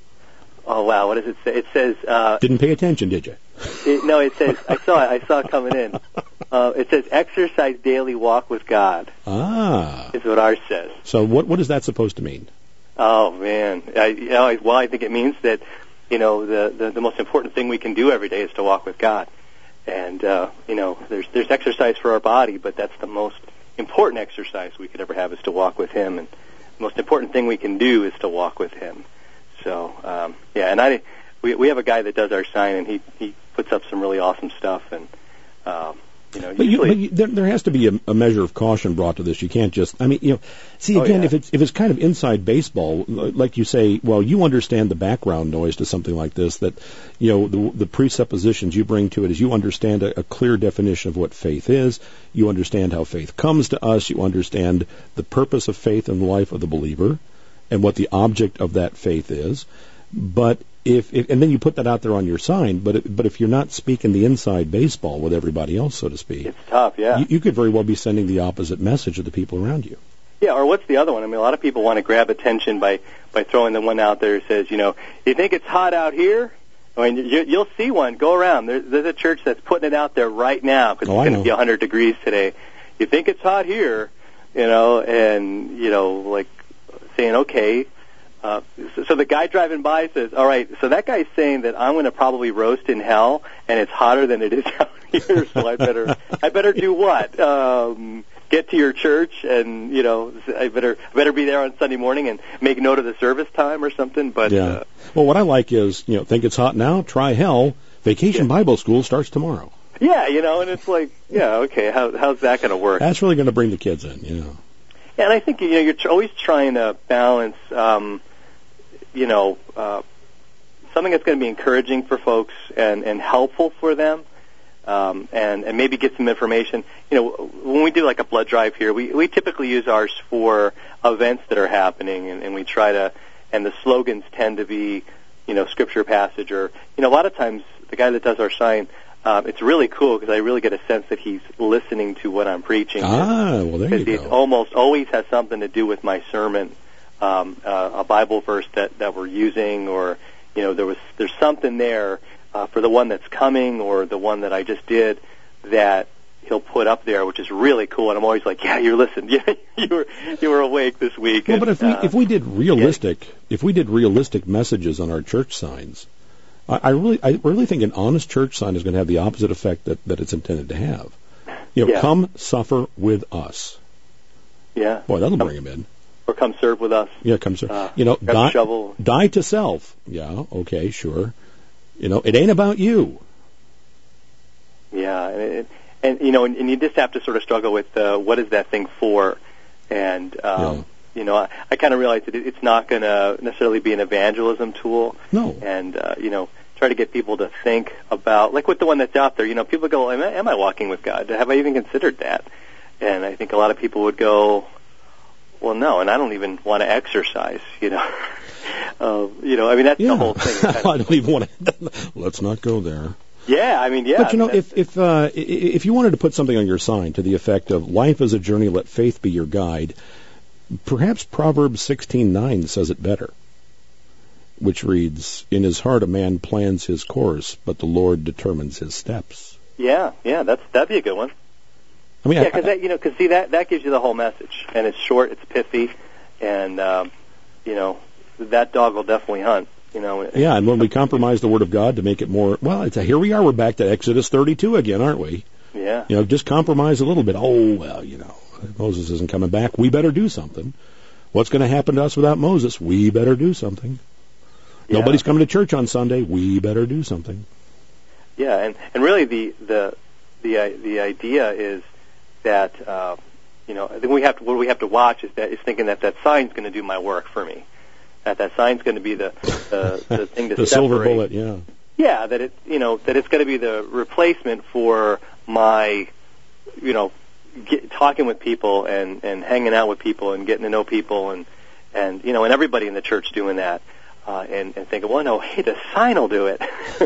Oh wow, what does it say? It says. Uh, Didn't pay attention, did you? It, no, it says. I saw it. I saw it coming in. Uh, it says, "Exercise daily, walk with God." Ah, is what ours says. So what what is that supposed to mean? Oh man, I, you know, I, well, I think it means that you know the, the the most important thing we can do every day is to walk with God, and uh, you know, there's there's exercise for our body, but that's the most important exercise we could ever have is to walk with Him, and the most important thing we can do is to walk with Him. So um, yeah, and I we we have a guy that does our sign, and he he puts up some really awesome stuff, and um, you know, but, usually, you, but you, there, there has to be a, a measure of caution brought to this. You can't just, I mean, you know, see again, oh, yeah. if it's if it's kind of inside baseball, like you say, well, you understand the background noise to something like this. That, you know, the, the presuppositions you bring to it is you understand a, a clear definition of what faith is. You understand how faith comes to us. You understand the purpose of faith in the life of the believer, and what the object of that faith is. But if, if and then you put that out there on your sign, but it, but if you're not speaking the inside baseball with everybody else, so to speak, it's tough. Yeah, you, you could very well be sending the opposite message to the people around you. Yeah, or what's the other one? I mean, a lot of people want to grab attention by by throwing the one out there that says, you know, you think it's hot out here? I mean, you, you'll see one go around. There's, there's a church that's putting it out there right now because oh, it's going to be one hundred degrees today. You think it's hot here, you know, and you know, like saying, okay. Uh, so, so the guy driving by says, all right, so that guy's saying that I'm going to probably roast in hell, and it's hotter than it is out here, so I better, I better do what? Um, get to your church, and, you know, I better, I better be there on Sunday morning and make note of the service time or something, but... Yeah. Uh, well, what I like is, you know, think it's hot now, try hell, Vacation yeah. Bible School starts tomorrow. Yeah, you know, and it's like, yeah, okay, how, how's that going to work? That's really going to bring the kids in, you know. Yeah, and I think, you know, you're tr- always trying to balance... Um, you know, uh, something that's going to be encouraging for folks and, and helpful for them, um, and, and maybe get some information. You know, when we do like a blood drive here, we, we typically use ours for events that are happening, and, and we try to, and the slogans tend to be, you know, scripture passage or, you know, a lot of times the guy that does our sign, um, it's really cool because I really get a sense that he's listening to what I'm preaching. Ah, well, there you go. It almost always has something to do with my sermon. Um, uh, a Bible verse that, that we're using, or you know, there was there's something there uh, for the one that's coming, or the one that I just did that he'll put up there, which is really cool. And I'm always like, yeah, you're listening, you were you were awake this week. Well, and, but if we uh, if we did realistic yeah. if we did realistic messages on our church signs, I, I really I really think an honest church sign is going to have the opposite effect that, that it's intended to have. You know, yeah. come suffer with us. Yeah, boy, that'll bring him in. Or come serve with us. Yeah, come serve. Uh, you know, die, shovel. die to self. Yeah, okay, sure. You know, it ain't about you. Yeah, and, it, and you know, and, and you just have to sort of struggle with uh, what is that thing for, and um, yeah. you know, I, I kind of realize that it, it's not going to necessarily be an evangelism tool. No. And uh, you know, try to get people to think about, like with the one that's out there. You know, people go, am I, am I walking with God? Have I even considered that? And I think a lot of people would go, well, no, and I don't even want to exercise, you know. uh, you know, I mean, that's yeah. the whole thing. Kind of, I don't even want to. Let's not go there. Yeah, I mean, yeah. But, you know, if if uh, if you wanted to put something on your sign to the effect of life is a journey, let faith be your guide, perhaps Proverbs sixteen nine says it better, which reads, in his heart a man plans his course, but the Lord determines his steps. Yeah, yeah, that's that'd be a good one. I mean, yeah, because that you know, because see that that gives you the whole message, and it's short, it's pithy, and um, you know that dog will definitely hunt. You know. Yeah, and when we compromise the Word of God to make it more, well, it's a, here we are, we're back to Exodus thirty-two again, aren't we? Yeah. You know, just compromise a little bit. Oh well, you know, Moses isn't coming back. We better do something. What's going to happen to us without Moses? We better do something. Yeah. Nobody's coming to church on Sunday. We better do something. Yeah, and and really the the the uh, the idea is that uh, you know, I think we have to, what we have to watch is that is thinking that that sign's going to do my work for me. That that sign's going to be the the, the thing to the separate. silver bullet, yeah. Yeah, that it you know that it's going to be the replacement for my you know get, talking with people and and hanging out with people and getting to know people and and you know and everybody in the church doing that. Uh, and, and thinking, well, no, hey, the sign will do it.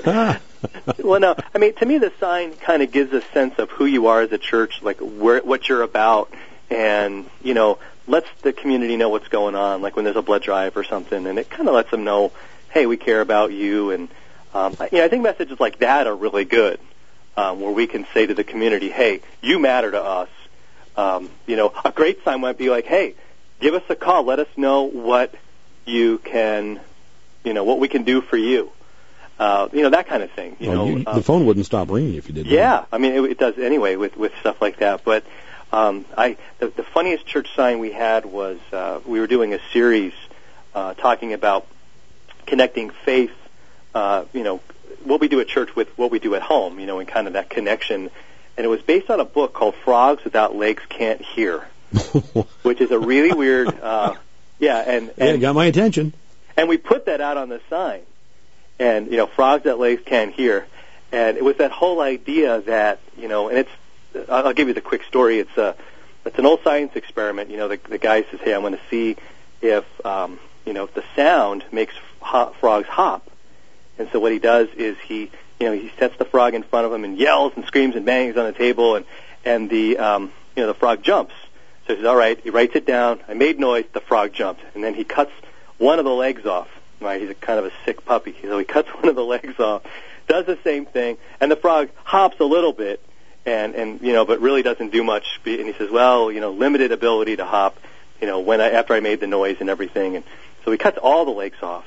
Well, no, I mean, to me, the sign kind of gives a sense of who you are as a church, like where, what you're about, and, you know, lets the community know what's going on, like when there's a blood drive or something, and it kind of lets them know, hey, we care about you, and, um, you know, I think messages like that are really good, um, where we can say to the community, hey, you matter to us. Um, you know, a great sign might be like, hey, give us a call, let us know what you can... you know, what we can do for you. Uh, you know, that kind of thing. You well, know, you, um, the phone wouldn't stop ringing if you did that. Yeah, I mean, it, it does anyway with, with stuff like that. But um, I, the, the funniest church sign we had was uh, we were doing a series uh, talking about connecting faith, uh, you know, what we do at church with what we do at home, you know, and kind of that connection. And it was based on a book called Frogs Without Legs Can't Hear, which is a really weird, uh, yeah, and, and yeah, it got my attention. And we put that out on the sign, and you know, Frogs Without Legs Can't Hear, and it was that whole idea that, you know, and it's, I'll give you the quick story. It's a, it's an old science experiment. You know, the, the guy says, hey, I'm going to see if, um, you know, if the sound makes ho- frogs hop. And so what he does is he, you know, he sets the frog in front of him and yells and screams and bangs on the table, and and the, um, you know, the frog jumps. So he says, all right. He writes it down. I made noise. The frog jumped, and then he cuts one of the legs off. Right? He's a kind of a sick puppy, so he cuts one of the legs off, does the same thing, and the frog hops a little bit, and and you know, but really doesn't do much. And he says, well, you know, limited ability to hop. You know, when I after I made the noise and everything, and so he cuts all the legs off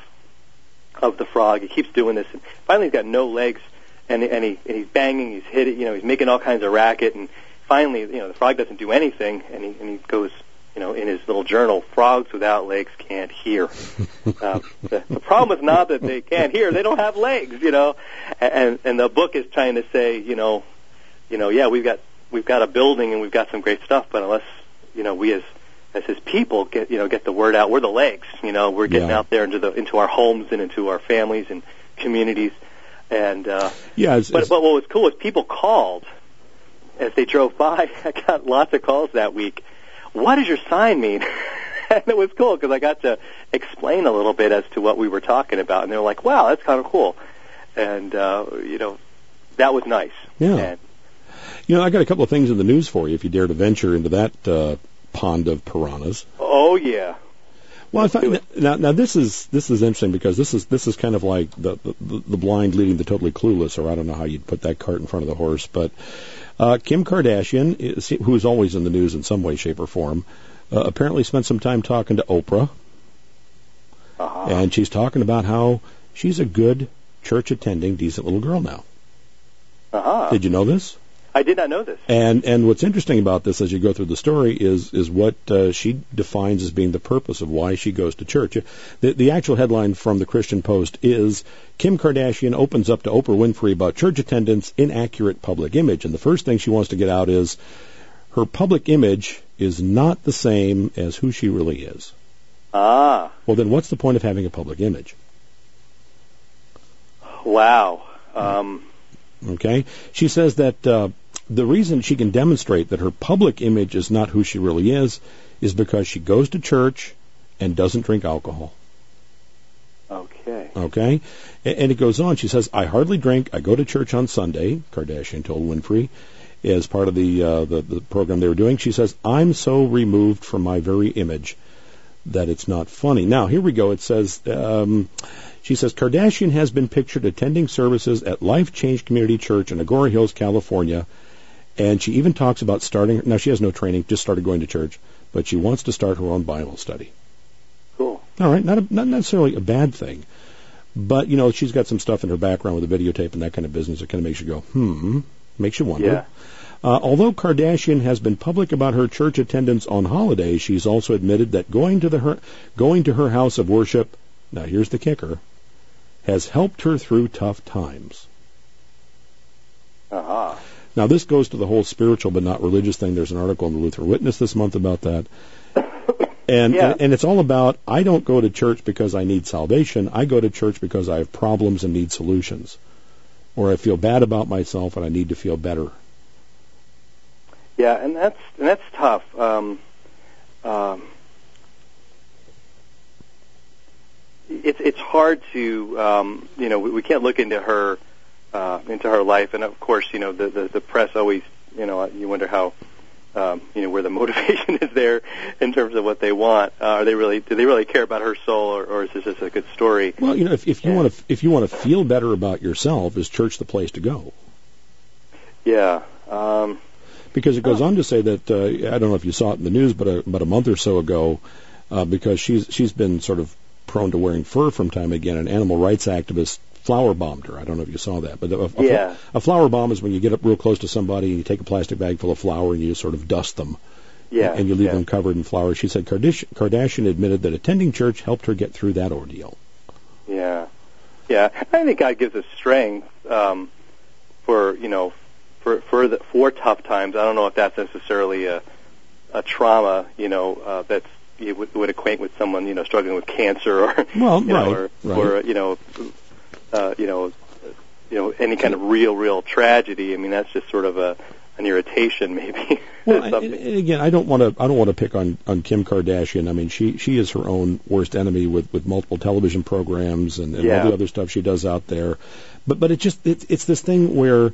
of the frog. He keeps doing this, and finally he's got no legs, and and he and he's banging, he's hitting, you know, he's making all kinds of racket, and finally, you know, the frog doesn't do anything, and he and he goes, you know, in his little journal, frogs without legs can't hear. uh, the, the problem is not that they can't hear; they don't have legs, you know. And and the book is trying to say, you know, you know, yeah, we've got we've got a building and we've got some great stuff, but unless, you know, we as as his people get, you know, get the word out, we're the legs, you know, we're getting yeah. out there into the into our homes and into our families and communities, and uh, yeah. It's, but it's, but what was cool was people called as they drove by. I got lots of calls that week. What does your sign mean? And it was cool because I got to explain a little bit as to what we were talking about, and they were like, "Wow, that's kind of cool," and uh, you know, that was nice. Yeah. And, you know, I got a couple of things in the news for you if you dare to venture into that uh, pond of piranhas. Oh yeah. Well, I find, now now this is this is interesting because this is this is kind of like the, the the blind leading the totally clueless, or I don't know how you'd put that cart in front of the horse, but uh, Kim Kardashian, is, who is always in the news in some way, shape, or form, uh, apparently spent some time talking to Oprah, uh-huh. and she's talking about how she's a good church attending, decent little girl now. Uh-huh. Did you know this? I did not know this. And and what's interesting about this as you go through the story is is what uh, she defines as being the purpose of why she goes to church. The, the actual headline from the Christian Post is, Kim Kardashian opens up to Oprah Winfrey about church attendance, inaccurate public image. And the first thing she wants to get out is her public image is not the same as who she really is. Ah. Well, then what's the point of having a public image? Wow. Um, okay. She says that uh, the reason she can demonstrate that her public image is not who she really is is because she goes to church and doesn't drink alcohol. Okay. Okay? And it goes on. She says, I hardly drink. I go to church on Sunday, Kardashian told Winfrey, as part of the, uh, the, the program they were doing. She says, I'm so removed from my very image that it's not funny. Now, here we go. It says, um, she says, Kardashian has been pictured attending services at Life Change Community Church in Agoura Hills, California, and she even talks about starting, now she has no training, just started going to church, but she wants to start her own Bible study. Cool. All right, not a, not necessarily a bad thing, but, you know, she's got some stuff in her background with the videotape and that kind of business that kind of makes you go, hmm, makes you wonder. Yeah. Uh, although Kardashian has been public about her church attendance on holidays, she's also admitted that going to the her, going to her house of worship, now here's the kicker, has helped her through tough times. Uh-huh. Now this goes to the whole spiritual but not religious thing. There's an article in the Lutheran Witness this month about that. And, yeah. and and it's all about, I don't go to church because I need salvation. I go to church because I have problems and need solutions. Or I feel bad about myself and I need to feel better. Yeah, and that's and that's tough. Um, um, it's it's hard to um, you know we, we can't look into her uh, into her life, and of course you know the, the the press always you know you wonder how um, you know where the motivation is there in terms of what they want. Uh, are they really do they really care about her soul, or, or is this just a good story? Well, you know if, if you want to if you want to feel better about yourself, is church the place to go? Yeah. Um, Because it goes on to say that uh, I don't know if you saw it in the news, but a, about a month or so ago, uh, because she's she's been sort of prone to wearing fur from time and again, an animal rights activist flower bombed her. I don't know if you saw that, but a, a, yeah. a flower bomb is when you get up real close to somebody and you take a plastic bag full of flour and you sort of dust them, yeah, and you leave yeah. them covered in flour. She said Kardashian, Kardashian admitted that attending church helped her get through that ordeal. Yeah, yeah. I think God gives us strength um, for you know for for the, for tough times. I don't know if that's necessarily a a trauma, you know, uh, that's you would, would acquaint with someone, you know, struggling with cancer or well, you right, know, or, right. or you know, uh, you know, you know, any kind of real, real tragedy. I mean, that's just sort of a an irritation, maybe. Well, and, and again, I don't want to I don't want to pick on, on Kim Kardashian. I mean, she she is her own worst enemy with, with multiple television programs and, and yeah. all the other stuff she does out there. But but it just it, it's this thing where,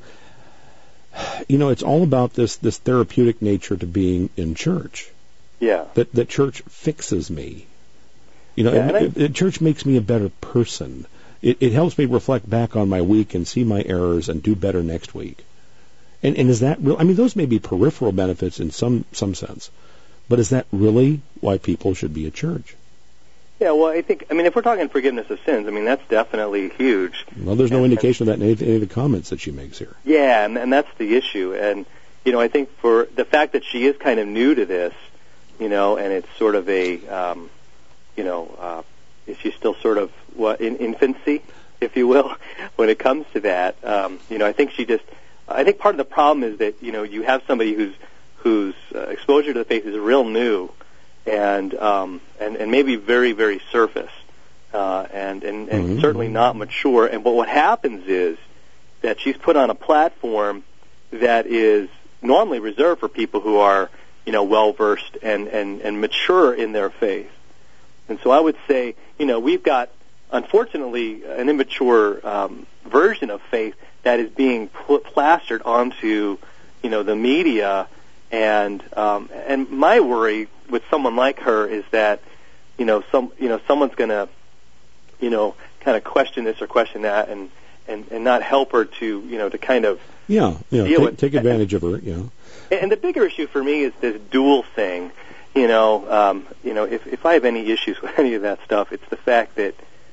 you know, it's all about this this therapeutic nature to being in church. Yeah. That that church fixes me. You know, yeah, it, it, it, church makes me a better person. It, it helps me reflect back on my week and see my errors and do better next week. And, and is that real? I mean, those may be peripheral benefits in some, some sense, but is that really why people should be at church? Yeah, well, I think, I mean, if we're talking forgiveness of sins, I mean, that's definitely huge. Well, there's no and, indication and, of that in any, any of the comments that she makes here. Yeah, and, and that's the issue. And, you know, I think for the fact that she is kind of new to this, you know, and it's sort of a, um, you know, uh, she's still sort of what, in infancy, if you will, when it comes to that. Um, you know, I think she just, I think part of the problem is that, you know, you have somebody who's whose uh, exposure to the faith is real new and um, and, and maybe very, very surface uh, and, and, and mm-hmm. certainly not mature. And but what happens is that she's put on a platform that is normally reserved for people who are, you know, well-versed and, and, and mature in their faith. And so I would say, you know, we've got, unfortunately, an immature um, version of faith that is being pl- plastered onto, you know, the media, and um, and my worry with someone like her is that, you know, some you know someone's going to, you know, kind of question this or question that, and, and, and not help her to, you know, to kind of yeah, yeah, deal take, with take advantage of her, yeah. And the bigger issue for me is this dual thing, you know, um, you know, if if I have any issues with any of that stuff, it's the fact that,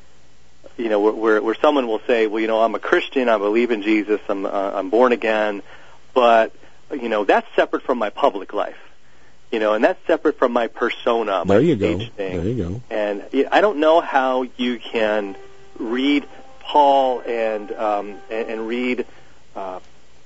you know, where, where someone will say, well, you know, I'm a Christian, I believe in Jesus, I'm, uh, I'm born again, but, you know, that's separate from my public life, you know, and that's separate from my persona, my there you go. stage thing. There you go. And I don't know how you can read Paul and um, and, and read uh,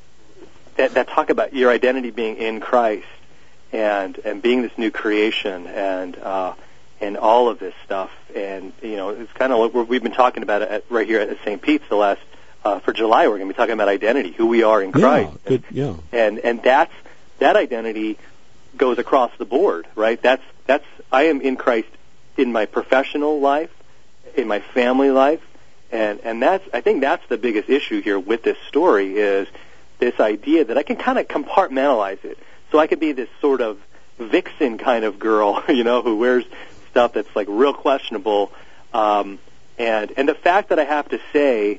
that, that talk about your identity being in Christ and and being this new creation and uh, and all of this stuff. And, you know, it's kind of like we've been talking about it at, right here at Saint Pete's the last, uh, for July, we're going to be talking about identity, who we are in Christ. Yeah, good, yeah. And, and that's, that identity goes across the board, right? That's, that's, I am in Christ in my professional life, in my family life, and, and that's, I think that's the biggest issue here with this story is this idea that I can kind of compartmentalize it. So I could be this sort of vixen kind of girl, you know, who wears stuff that's like real questionable, um, and and the fact that I have to say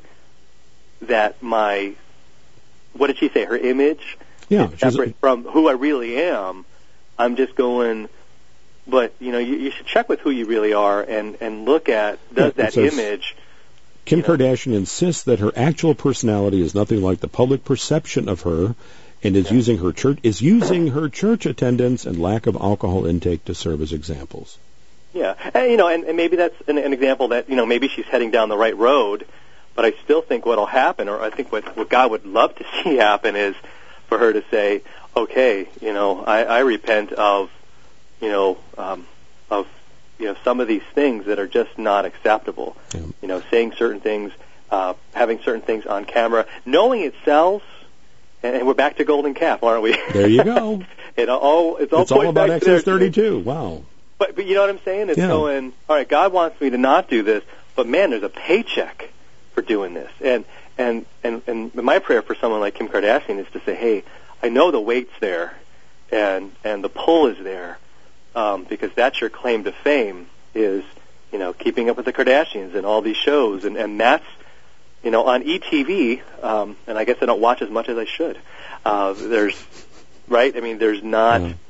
that my, what did she say, her image yeah, is separate from who I really am, I'm just going, but, you know, you, you should check with who you really are and, and look at, does yeah, that says, image... Kim you know, Kardashian insists that her actual personality is nothing like the public perception of her, and is yeah. using her church is using her church attendance and lack of alcohol intake to serve as examples. Yeah, and, you know, and, and maybe that's an, an example that, you know, maybe she's heading down the right road, but I still think what will happen, or I think what, what God would love to see happen is for her to say, okay, you know, I, I repent of, you know, um, of, you know, some of these things that are just not acceptable. Yeah. You know, saying certain things, uh, having certain things on camera, knowing it sells, and, and we're back to golden calf, aren't we? There you go. it all, it's all, it's all about Exodus thirty-two. Wow. But, but you know what I'm saying? It's yeah. going, all right, God wants me to not do this, but man, there's a paycheck for doing this. And, and, and, and my prayer for someone like Kim Kardashian is to say, hey, I know the weight's there and, and the pull is there, um, because that's your claim to fame is, you know, keeping up with the Kardashians and all these shows. And, and that's, you know, on E T V, um, and I guess I don't watch as much as I should. Uh, there's, right? I mean, there's not... Yeah.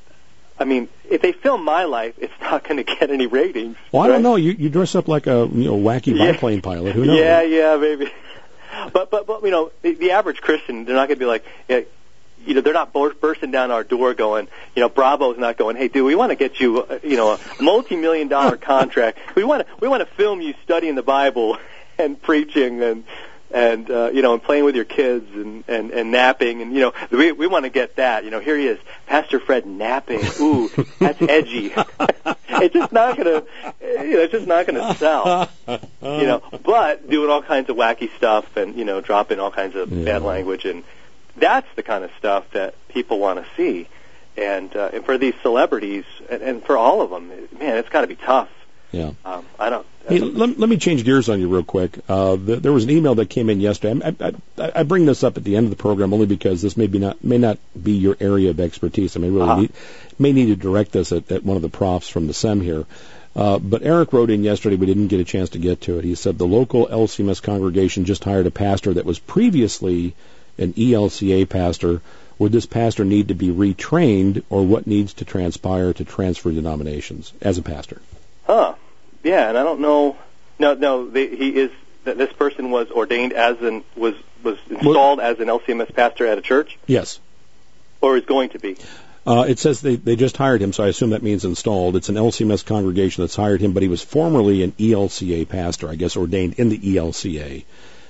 I mean, if they film my life, it's not going to get any ratings. Well, I right? don't know. You you dress up like a you know wacky yeah. biplane pilot. Who knows? Yeah, yeah, maybe. But but but you know, the, the average Christian, they're not going to be like, yeah, you know, they're not bursting down our door going, you know, Bravo's not going, hey, dude, we want to get you, uh, you know, a multi-million dollar contract. We want to, we want to film you studying the Bible and preaching and, and, uh, you know, and playing with your kids and, and, and napping. And, you know, we, we want to get that. You know, here he is, Pastor Fred napping. Ooh, that's edgy. It's just not going to, you know, it's just not going to sell. You know, but doing all kinds of wacky stuff and, you know, dropping all kinds of yeah. bad language, and that's the kind of stuff that people want to see. And, uh, and for these celebrities, and, and for all of them, man, it's got to be tough. Yeah. Um, I don't. I hey, don't let, let me change gears on you real quick. Uh, the, there was an email that came in yesterday. I, I, I bring this up at the end of the program only because this may be not may not be your area of expertise. I may really uh-huh. need, may need to direct this at, at one of the profs from the S E M here. Uh, but Eric wrote in yesterday. We didn't get a chance to get to it. He said the local L C M S congregation just hired a pastor that was previously an E L C A pastor. Would this pastor need to be retrained, or what needs to transpire to transfer denominations as a pastor? Huh. Yeah, and I don't know. No, no. They, he is. This person was ordained as an was was installed well, as an L C M S pastor at a church. Yes. Or is going to be. Uh, it says they they just hired him, so I assume that means installed. It's an L C M S congregation that's hired him, but he was formerly an E L C A pastor, I guess, ordained in the E L C A.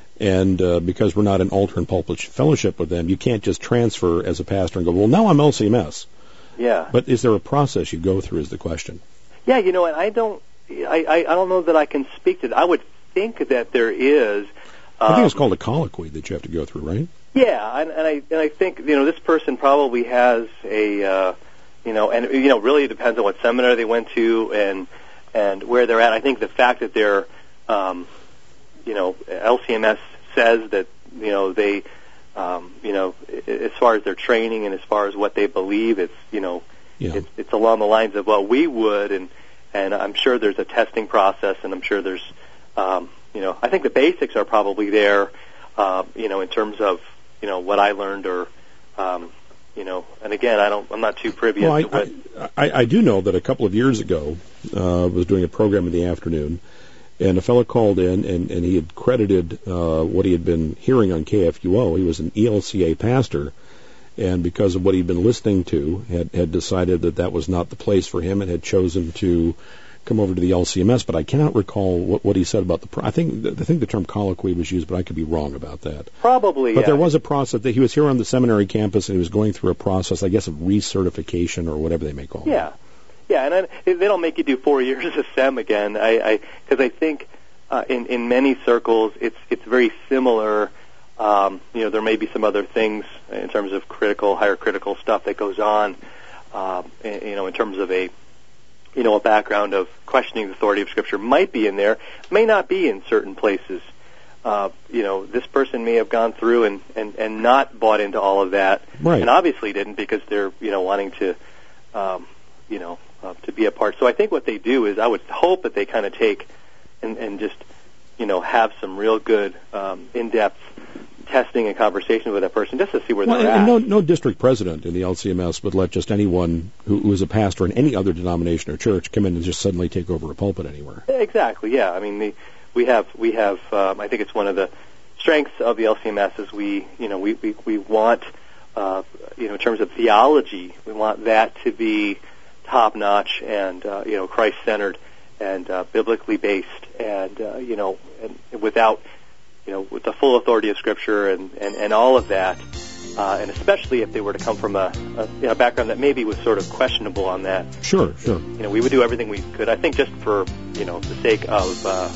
And uh, because we're not an altar and pulpit fellowship with them, you can't just transfer as a pastor and go, well, now I'm L C M S. Yeah. But is there a process you go through is the question. Yeah, you know, and I don't, I, I, I don't know that I can speak to that. I would think that there is. Um, I think it's called a colloquy that you have to go through, right? Yeah, and, and I and I think you know this person probably has a, uh, you know, and you know really depends on what seminar they went to and and where they're at. I think the fact that they're, um, you know, L C M S says that you know they, um, you know, as far as their training and as far as what they believe, it's you know. Yeah. It's, it's along the lines of, well, we would, and and I'm sure there's a testing process, and I'm sure there's, um, you know, I think the basics are probably there, uh, you know, in terms of, you know, what I learned or, um, you know, and again, I don't, I'm not too privy well, as I, to what. I, I do know that a couple of years ago, uh, I was doing a program in the afternoon, and a fellow called in, and, and he had credited uh, what he had been hearing on K F U O. He was an E L C A pastor. And because of what he'd been listening to, had, had decided that that was not the place for him and had chosen to come over to the L C M S. But I cannot recall what, what he said about the. Pro- I think I think the term colloquy was used, but I could be wrong about that. Probably. But yeah. there was a process that he was here on the seminary campus, and he was going through a process, I guess, of recertification or whatever they may call it. Yeah, yeah, and I, they don't make you do four years of S E M again. I because I, I think uh, in in many circles it's it's very similar. Um, you know, there may be some other things in terms of critical, higher critical stuff that goes on, um, you know, in terms of a, you know, a background of questioning the authority of Scripture might be in there, may not be in certain places. Uh, you know, this person may have gone through and, and, and not bought into all of that, right. and obviously didn't because they're, you know, wanting to, um, you know, uh, to be a part. So I think what they do is I would hope that they kind of take and, and just, you know, have some real good, um, in-depth testing and conversation with that person just to see where well, they're and at. No, no district president in the L C M S would let just anyone who, who is a pastor in any other denomination or church come in and just suddenly take over a pulpit anywhere. Exactly, yeah. I mean, the, we have, we have. Um, I think it's one of the strengths of the L C M S is we, you know, we we, we want, uh, you know, in terms of theology, we want that to be top notch and uh, you know, Christ centered and uh, biblically based, and uh, you know, and without. You know, with the full authority of Scripture and, and, and all of that, uh, and especially if they were to come from a, a you know, background that maybe was sort of questionable on that. Sure, sure. You know, we would do everything we could. I think just for, you know, the sake of, uh,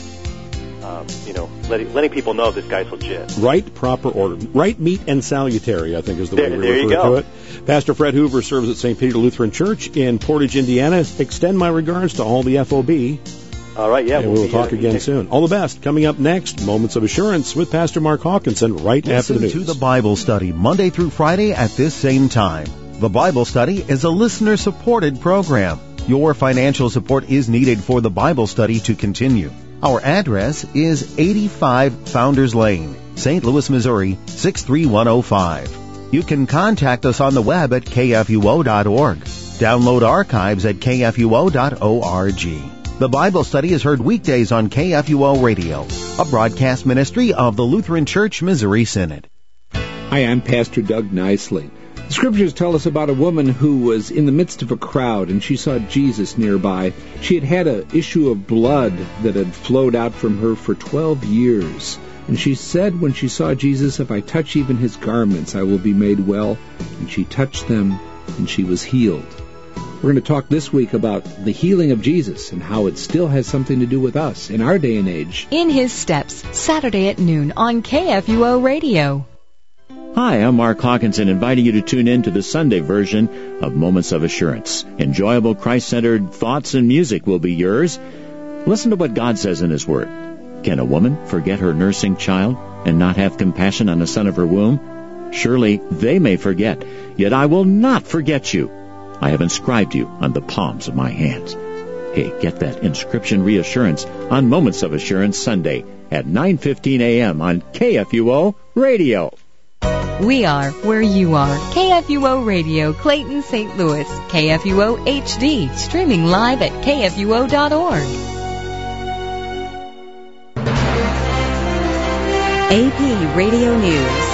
uh, you know, letting, letting people know this guy's legit. Right, proper order. Right, meet, and salutary, I think is the there, way we there refer you go. to it. Pastor Fred Hoover serves at Saint Peter Lutheran Church in Portage, Indiana. Extend my regards to all the F O B. All right, yeah. And we'll we will talk again soon. All the best. Coming up next, Moments of Assurance with Pastor Mark Hawkinson right Listen after the news. to the Bible Study Monday through Friday at this same time. The Bible Study is a listener-supported program. Your financial support is needed for the Bible Study to continue. Our address is eighty-five Founders Lane, Saint Louis, Missouri, six three one oh five. You can contact us on the web at k f u o dot org. Download archives at k f u o dot org. The Bible Study is heard weekdays on K F U O Radio, a broadcast ministry of the Lutheran Church Missouri Synod. Hi, I'm Pastor Doug Nicely. The scriptures tell us about a woman who was in the midst of a crowd, and she saw Jesus nearby. She had had an issue of blood that had flowed out from her for twelve years. And she said when she saw Jesus, "If I touch even his garments, I will be made well." And she touched them, and she was healed. We're going to talk this week about the healing of Jesus and how it still has something to do with us in our day and age. In His Steps, Saturday at noon on K F U O Radio. Hi, I'm Mark Hawkinson, inviting you to tune in to the Sunday version of Moments of Assurance. Enjoyable Christ-centered thoughts and music will be yours. Listen to what God says in His Word. Can a woman forget her nursing child and not have compassion on the son of her womb? Surely they may forget, yet I will not forget you. I have inscribed you on the palms of my hands. Hey, get that inscription reassurance on Moments of Assurance Sunday at nine fifteen a.m. on K F U O Radio. We are where you are. K F U O Radio, Clayton, Saint Louis. K F U O H D, streaming live at K F U O dot org. A P Radio News.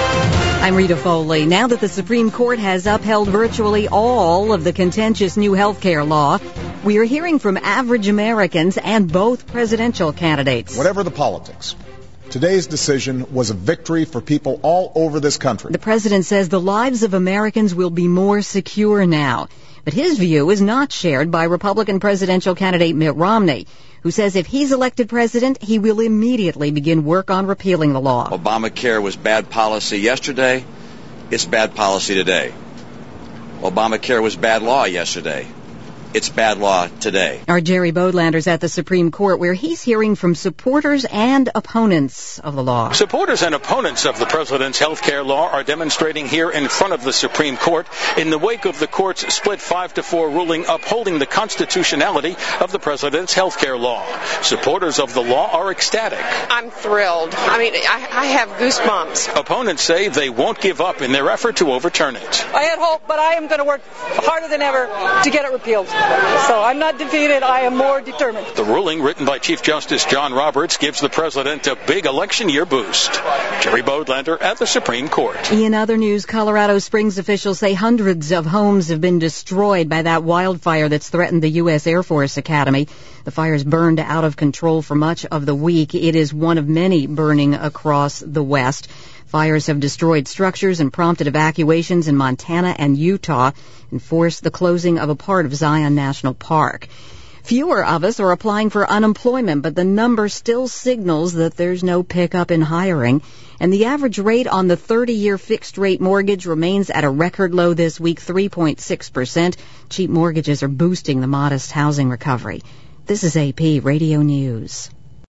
I'm Rita Foley. Now that the Supreme Court has upheld virtually all of the contentious new health care law, we are hearing from average Americans and both presidential candidates. Whatever the politics, today's decision was a victory for people all over this country. The president says the lives of Americans will be more secure now. But his view is not shared by Republican presidential candidate Mitt Romney, who says if he's elected president, he will immediately begin work on repealing the law. Obamacare was bad policy yesterday. It's bad policy today. Obamacare was bad law yesterday. It's bad law today. Our Jerry Bodlander's at the Supreme Court, where he's hearing from supporters and opponents of the law. Supporters and opponents of the president's health care law are demonstrating here in front of the Supreme Court in the wake of the court's split five to four ruling upholding the constitutionality of the president's health care law. Supporters of the law are ecstatic. I'm thrilled. I mean, I, I have goosebumps. Opponents say they won't give up in their effort to overturn it. I had hope, but I am going to work harder than ever to get it repealed. So I'm not defeated. I am more determined. The ruling, written by Chief Justice John Roberts, gives the president a big election year boost. Jerry Bodlander at the Supreme Court. In other news, Colorado Springs officials say hundreds of homes have been destroyed by that wildfire that's threatened the U S Air Force Academy. The fire's burned out of control for much of the week. It is one of many burning across the West. Fires have destroyed structures and prompted evacuations in Montana and Utah and forced the closing of a part of Zion National Park. Fewer of us are applying for unemployment, but the number still signals that there's no pickup in hiring. And the average rate on the thirty-year fixed-rate mortgage remains at a record low this week, three point six percent. Cheap mortgages are boosting the modest housing recovery. This is A P Radio News.